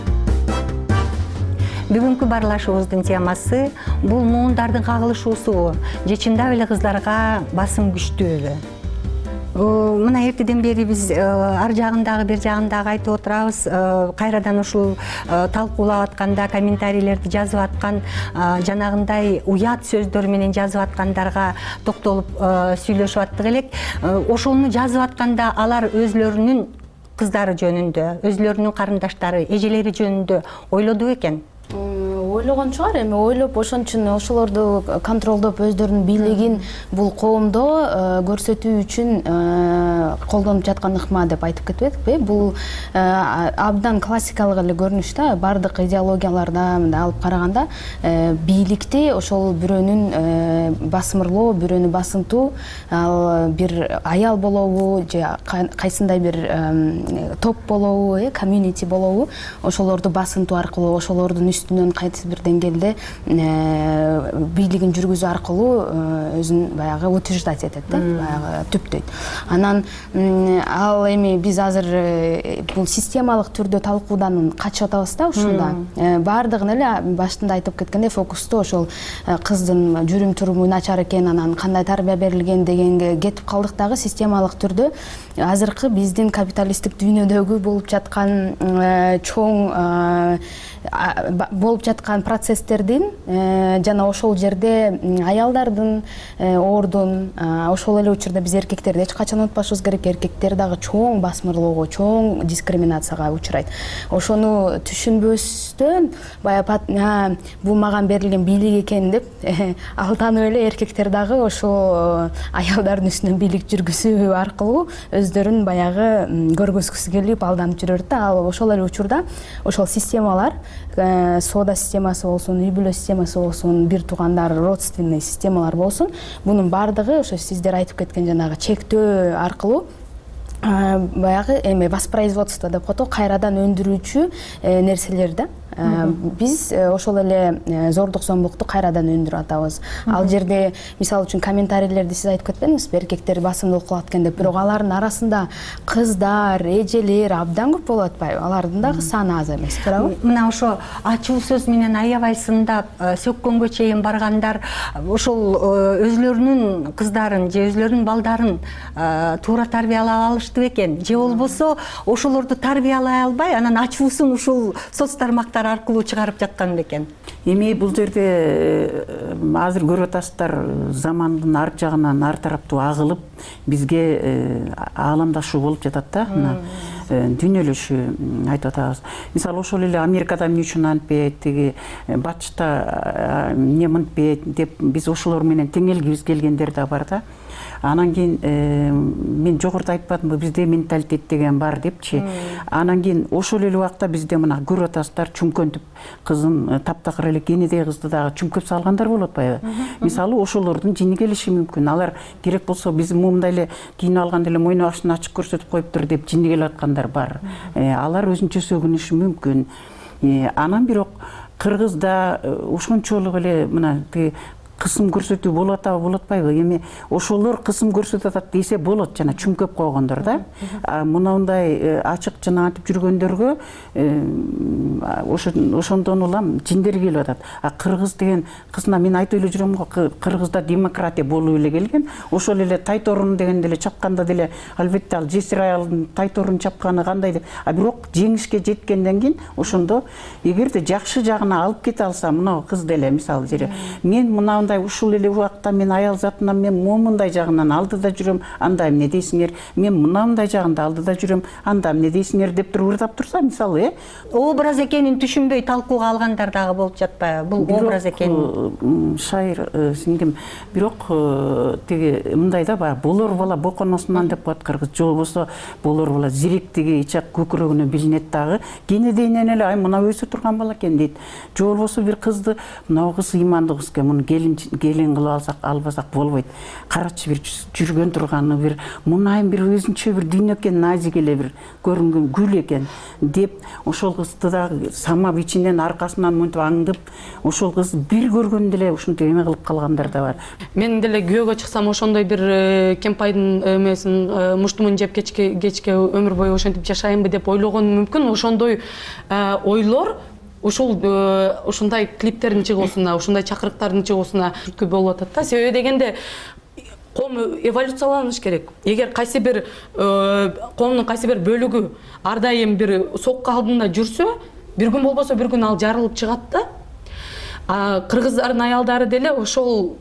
Бүгүнкү барлашуубуздун темасы бул муундардын кагылышуусу же чындап эле кыздарга басым күчтүүбү? Мына эртеден бери биз ар жагындагы бир жагындагы айтып отурабыз, кайрадан ушул талкуулап атканда, комментарийлерди жазып аткан, жанагындай уят сөздөр менен жазып аткандарга токтолуп сүйлөшүп аттык элек. Ошону жазып атканда алар өзлөрүнүн кыздары жөнүндө, өзлөрүнүн карындаштары, эжелери жөнүндө ойлоду экен. Ойлогон чыгар, эми ойлоп ошон үчүн ошолорду контролдоп өздөрүнүн бийлигин бул коомдо көрсөтүү үчүн колдонуп жаткан ыкма деп айтып кетпедикпи? Бул абдан классикалык эле көрүнүш да. Бардык идеологияларда мындай алып караганда бийликти ошол бирөөнүн басмырлоо, бирөөнү басынтуу, ал бир аял болобу же кайсындай бир топ болобу, комьюнити болобу, ошолорду басынтуу аркылуу, ошолордун үстүнөн кайсы бир деңгээлде бийлигин жүргүзүү аркылуу өзүн баягы утверждать этет да, баягы түптөйт. Анан ал эми биз азыр бул системалык түрдө талкуудан качып атабыз да ушунда. Бардыгын эле башында айтып кеткендей фокусту ошол кыздын жүрүм туруму начар экен, анан кандай тарбия берилген дегенге кетип калдык дагы. Системалык түрдө азыркы биздин капиталисттик дүйнөдөгү болуп жаткан чоң болуп жаткан процесстердин жана ошол жерде аялдардын ордун, ошол эле учурда биз эркектерди эч качан унутпашыбыз керек. Эркектер дагы чоң басмырлоого, чоң дискриминацияга учурайт. Ошону түшүнбөстөн баягы бул маган берилген бийлик экен деп алданып эле эркектер дагы ошол аялдардын үстүнөн бийлик жүргүзүү аркылуу өздөрүн баягы көргөзгүсү келип алданып жүрөт да. Ал ошол эле учурда ошол системалар, сода системасы болсун, үй бүлө системасы болсун, бир туугандар, родственный системалар болсун, мунун бардыгы ошо сиздер айтып кеткен жанагы чектөө аркылуу баягы эми воспроизводство деп коет, кайрадан өндүрүүчү нерселер да. Биз ошол эле зордук зомбукту кайрадан өндүрүп атабыз. Ал жерде мисалы үчүн комментарийлерди сиз айтып кетпедиңизби, эркектер басымдуулук кылат экен деп, бирок алардын арасында кыздар, эжелер абдан көп болуп атпайбы? Алардын дагы саны аз эмес, туурабы? Мына ошо ачуу сөз менен аябай сындап, сөккөнгө чейин баргандар ошол өзлөрүнүн кыздарын же өзлөрүнүн балдарын туура тарбиялап алышты экен, же болбосо ошолорду тарбиялай албай, анан ачуусун ушул соц тармактар аркылуу чыгарып жаткан бекен? эми бул жерде азыр көрүп атасыздар, замандын ар жагынан ар тараптуу агылып бизге ааламдашуу болуп жатат да, мына дүйнөлөшүү айтып атабыз. Мисалы ошол эле Америкада эмне үчүн антпейт, тиги батышта эмне мынтпейт деп биз ошолор менен теңелгибиз келгендер да бар да. Анан кийин мен жогоруда айтпадымбы, бизде менталитет деген бар депчи. Анан кийин ошол эле убакта бизде мына көрүп атасыздар, чүмкөнтүп кызын таптакыр эле кенедей кызды дагы чүмкөп салгандар болуп атпайбы? Мисалы ошолордун жини келиши мүмкүн. Алар керек болсо биз мындай эле кийинип алганда эле мойну башын ачык көрсөтүп коюптур деп жини келип аткандар бар. Алар өзүнчө сөгүнүшү мүмкүн. Анан бирок кыргызда ошончолук эле мына кысым көрсөтүү болуп атабы, болуп атпайбы? Эми ошолор кысым көрсөтүп атат десе болот, жана чүмкөп койгондор да. Мындай ачык жана антип жүргөндөргө ошондон улам жиндер келип атат. Кыргыз деген кызына мен айтып эле жүрөм го, Кыргызда демократия болуп эле келген. Ошол эле Тайторун дегенде эле чапканда деле албетте ал жесир аялдын Тайторун чапканы кандай деп. Бирок жеңишке жеткенден кийин ошондо эгерде жакшы жагына алып кете алса, мына кыз деле мисалы жере мен мына ушул эле убакта мен аял затынан мен момундай жагынан алдыда жүрөм, анда эмне дейсиңер? Мен мындай жагында алдыда жүрөм, анда эмне дейсиңер деп туруп ырдап турса, мисалы, образ экенин түшүнбөй талкууга алгандар дагы болуп жатпайбы? Бул образ экенин. Шайыр сиңдим, бирок тиги мындай да бар. Болор бала боконосунан деп коет кыргыз. Же болбосо болор бала зиректиги ичак көкүрөгүнө билинет дагы. Кенедейинен эле ай мына өсө турган бала экен дейт. Же болбосо бир кызды мына кыз ыймандуу кыз экен, муну келин кылып албасак болбойт. Карачы бир жүргөн турганы бир мунайым бир өзүнчө бир дүйнө экен, назик эле бир көрүнгөн гүл экен деп ошол кызды дагы самап ичинен аркасынан мынтип аңдып, ошол кыз бир көргөндө эле ушинтип эме кылып калгандар да бар. Мен деле күйөөгө чыксам ошондой бир кемпайдын эмесин муштумун жеп кечке өмүр бою ошентип жашайынбы деп ойлогонум мүмкүн. Ошондой ойлор ушундай клиптердин чыгуусуна, ушундай чакырыктардын чыгуусуна түрткү болуп атат да. Себеби дегенде коом эволюцияланыш керек. Эгер кайсы бир коомдун кайсы бир бөлүгү ар дайым бир сокку алдында жүрсө, бир күн болбосо бир күн ал жарылып чыгат да. Кыргыздардын аялдары деле ошол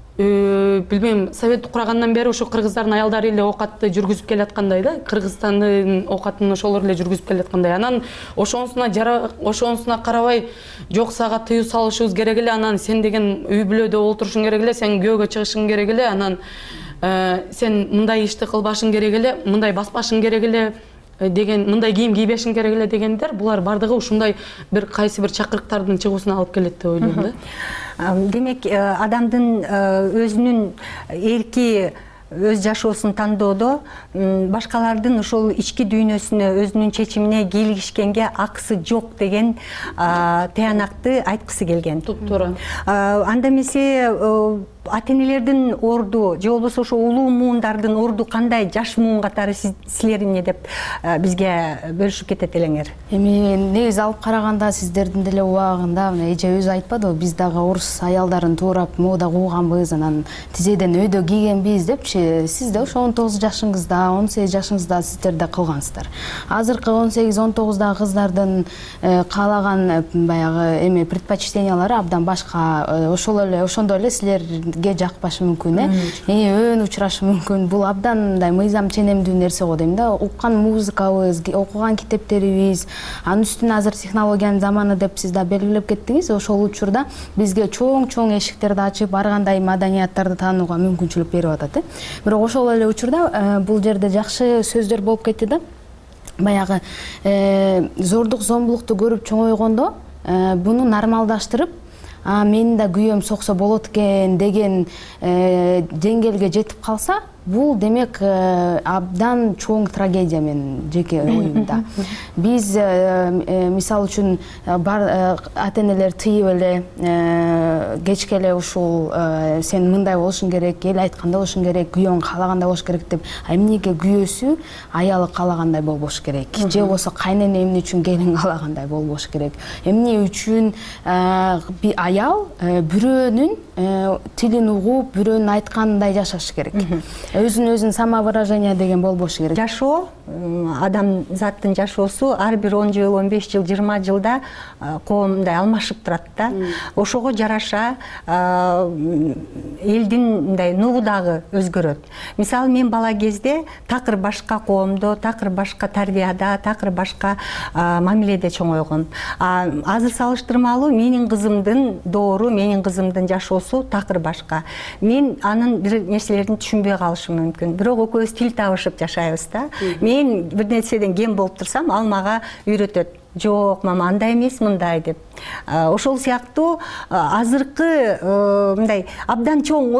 билбейм, совет курагандан бери ошо кыргыздардын аялдары эле оокатты жүргүзүп келаткандай да, Кыргызстандын оокатын ошолор эле жүргүзүп келаткандай. Анан ошонусуна карабай, жок сага тыюу салышыбыз керек эле, анан сен деген үй бүлөдө олтурушуң керек эле, сен күйөөгө чыгышың керек эле, анан сен мындай ишти кылбашың керек эле, мындай баспашың керек эле деген, мындай кийим кийбешиң керек эле дегендер, булар бардыгы ушундай бир кайсы бир чакырыктардын чыгуусуна алып келет деп ойлойм да. Демек, адамдын өзүнүн эрки өз жашоосун тандоодо башкалардын ошол ички дүйнөсүнө, өзүнүн чечимине кийлигишкенге акысы жок деген тыянакты айткысы келген. Туура. Анда эмесе ата-энелердин орду, же болбосо ошо улуу муундардын орду кандай, жаш муун катары силер эмне деп бизге бөлүшүп кетет элеңер? Эми негизи алып караганда сиздердин деле убагында эже өзү айтпадыбы, биз дагы орус аялдарын туурап мода кууганбыз, анан тизеден өйдө кийгенбиз депчи. Сиз да ошо 19 жашыңызда, 18 жашыңызда сиздер да кылгансыздар. Азыркы 18-19 кыздардын каалаган баягы эме предпочтениялары абдан башка. Ошондой эле силерге жакпашы мүмкүн, өөн учурашы мүмкүн. Бул абдан мындай мыйзам ченемдүү нерсе го дейм да. Уккан музыкабыз, окуган китептерибиз, анын үстүнө азыр технологиянын заманы деп сиз да белгилеп кеттиңиз. Ошол учурда бизге чоң эшиктерди ачып, ар кандай маданияттарды таанууга мүмкүнчүлүк берип атат. Бирок ошол эле учурда бул жерде жакшы сөздөр болуп кетти да. Баягы зордук зомбулукту көрүп чоңойгондо буну нормалдаштырып, менин да күйөөм соксо болот экен деген деңгээлге жетип калса, бул демек абдан чоң трагедия менин жеке оюмда. Биз мисалы үчүн ата-энелер тыйып эле кечке эле ушул сен мындай болушуң керек, эл айткандай болушуң керек, күйөөң каалагандай болуш керек деп, эмнеге күйөөсү аялы каалагандай болбош керек, же болбосо кайнене эмне үчүн келин каалагандай болбош керек, эмне үчүн аял бирөөнүн тилин угуп, бирөөнүн айтканындай жашаш керек. өзүн самовыражение деген болбошу керек. Жашоо, адам заттын жашоосу ар бир 10 жыл, 15 жыл, 20 жылда коомдой алмашып турат да. Ошого жараша элдин мындай нугу дагы өзгөрөт. Мисалы мен бала кезде такыр башка коомдо, такыр башка тарбияда, такыр башка мамиледе чоңойгон. Азыр салыштырмалуу менин кызымдын доору, менин кызымдын жашоосу такыр башка. Мен анын бир нерселерин түшүнбөй калышым мүмкүн. Бирок экөөбүз тил табышып жашайбыз да. Мен бир нерседен кем болуп турсам, ал мага үйрөтөт. Жок, мама, андай эмес, мындай деп. Ошол сыяктуу азыркы мындай абдан чоң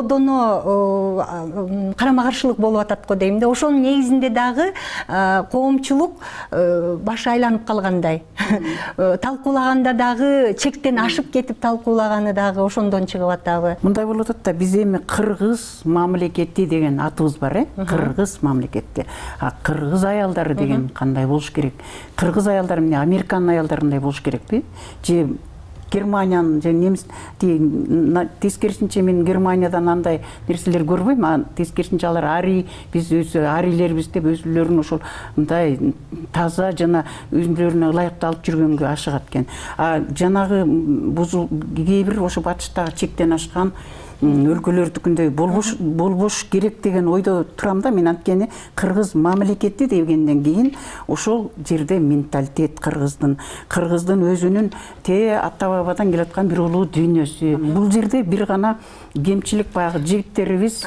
одоно карама каршылык болуп атат го дейм да. Ошонун негизинде дагы коомчулук баш айланып калгандай. Талкуулаганда дагы чектен ашып кетип талкуулаганы дагы ошондон чыгып атабы. Мындай болуп атат да, биз эми кыргыз мамлекети деген атыбыз бар, кыргыз мамлекети. Кыргыз аялдары деген кандай болуш керек? Кыргыз аялдары эмне, американ аялдарындай болуш керекпи? Же Германиянын же немис тескерисинче мен Германиядан андай нерселер көрбөйм, а тескерисинче алар ари, биз өзү арилербиз деп өзүлөрүн ошол мындай таза жана өзүлөрүнө ылайыктуу алып жүргөнгө ашыгат экен. А жанагы кээ бир ошо батыштагы чектен ашкан өлкөлөрдүкүндөй болбош керек деген ойдо турам да мен. Анткени кыргыз мамлекети дегенден кийин ошол жерде менталитет кыргыздын өзүнүн ата бабадан келаткан бир улуу дүйнөсү. Бул жерде бир гана кемчилик баягы жигиттерибиз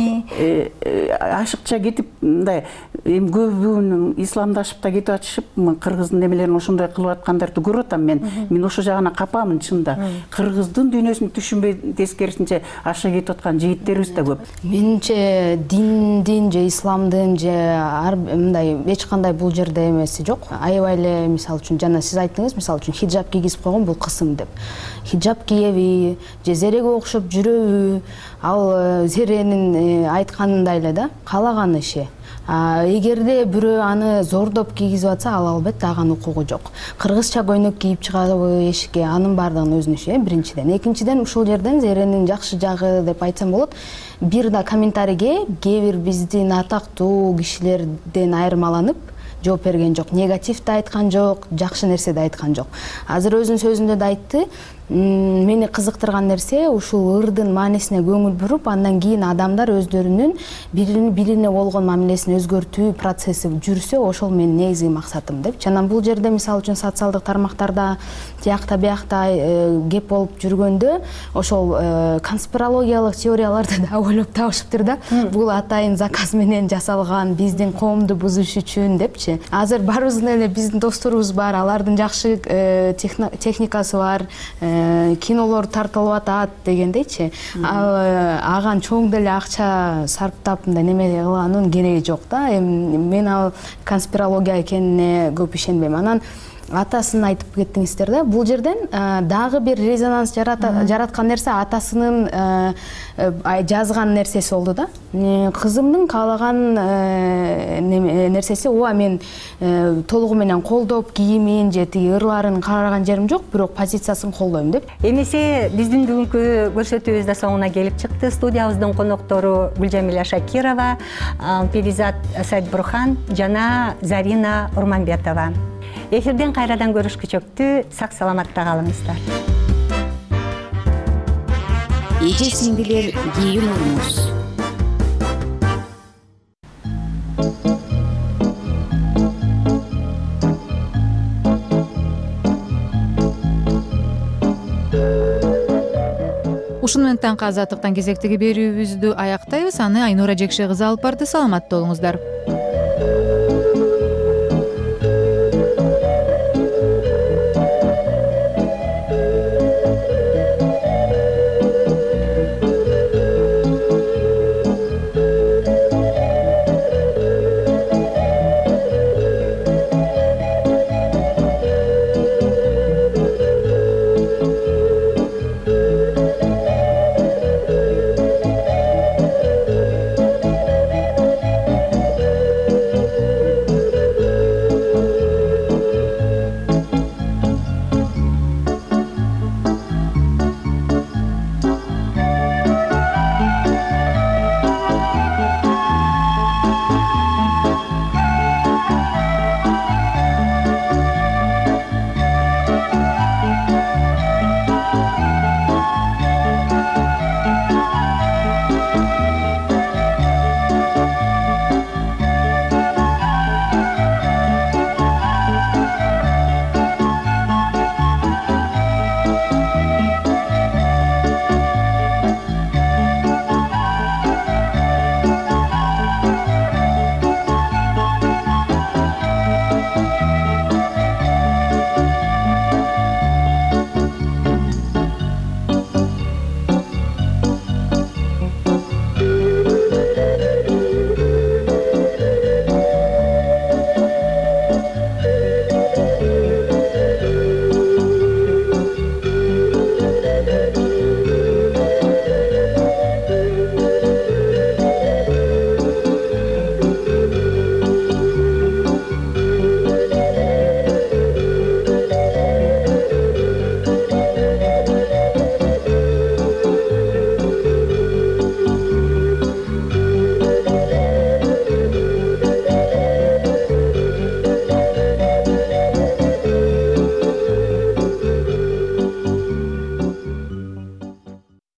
ашыкча кетип мындай эми көбүнүн исламдашып да кетип атышып, кыргыздын немелерин ошондой кылып аткандарды көрүп атам мен. Мен ошол жагына капамын чында. Кыргыздын дүйнөсүн түшүнбөй тескерисинче аша кетип аткан жигиттерибиз да көп. Менимче диндин же исламдын же мындай эч кандай бул жерде эмеси жок. Аябай эле мисалы үчүн жана сиз айттыңыз, мисалы үчүн хиджаб кийгизип койгон бул кысым деп. Хиджаб киеби же зереге окшоп жүрөбү, ал зеренин айтканындай эле да, каалаган иши. Эгерде бирөө аны зордоп кийгизип атса, ал албетте ага укугу жок. Кыргызча көйнөк кийип чыгабы эшикке, анын бардыгынын өзүнүн иши, биринчиден. Экинчиден, ушул жерден зеренин жакшы жагы деп айтсам болот. Бир да комментарийге кээ бир биздин атактуу кишилерден айырмаланып жооп берген жок. Негатив да айткан жок, жакшы нерсе да айткан жок. Азыр өзүнүн сөзүндө да айтты. Мени кызыктырган нерсе ушул ырдын маанисине көңүл буруп, андан кийин адамдар өздөрүнүн бирине болгон мамилесин өзгөртүү процесси жүрсө, ошол менин негизги максатым деп. Жана бул жерде мисалы үчүн социалдык тармактарда тиякта биякта кеп болуп жүргөндө ошол конспирологиялык теорияларды да ойлоп табышыптыр да. Бул атайын заказ менен жасалган, биздин коомду бузуш үчүн депчи. Азыр барыбыздын эле биздин досторубуз бар, алардын жакшы техникасы бар, кинолор тартылып атат дегендейчи. Аган чоң деле акча сарптап мындай неме кылганын кереги жок да. Мен ал конспирология экенине көп ишенбейм. Анан атасын айтып кеттиңиздер да. Бул жерден дагы бир резонанс жараткан нерсе атасынын жазган нерсеси болду да. Кызымдын каалаган нерсеси, ооба мен толугу менен колдоп кийимин же тиги ырларын караган жерим жок, бирок позициясын колдойм деп. Эмесе биздин бүгүнкү көрсөтүүбүз да соңуна келип чыкты. Студиябыздын коноктору Гүлжамиля Шакирова, Перизат Сайдбурхан жана Зарина Урманбетова. Эфирден кайрадан көрүшкүчөктү, сак саламатта калыңыздар. Эже сиңдилер, кийин олуңуз. Ушуну менен таңкы азаттыктан кезектеги берүүбүздү аяктайбыз. Аны Айнура Жекше кызы алып барды. Саламатта болуңуздар.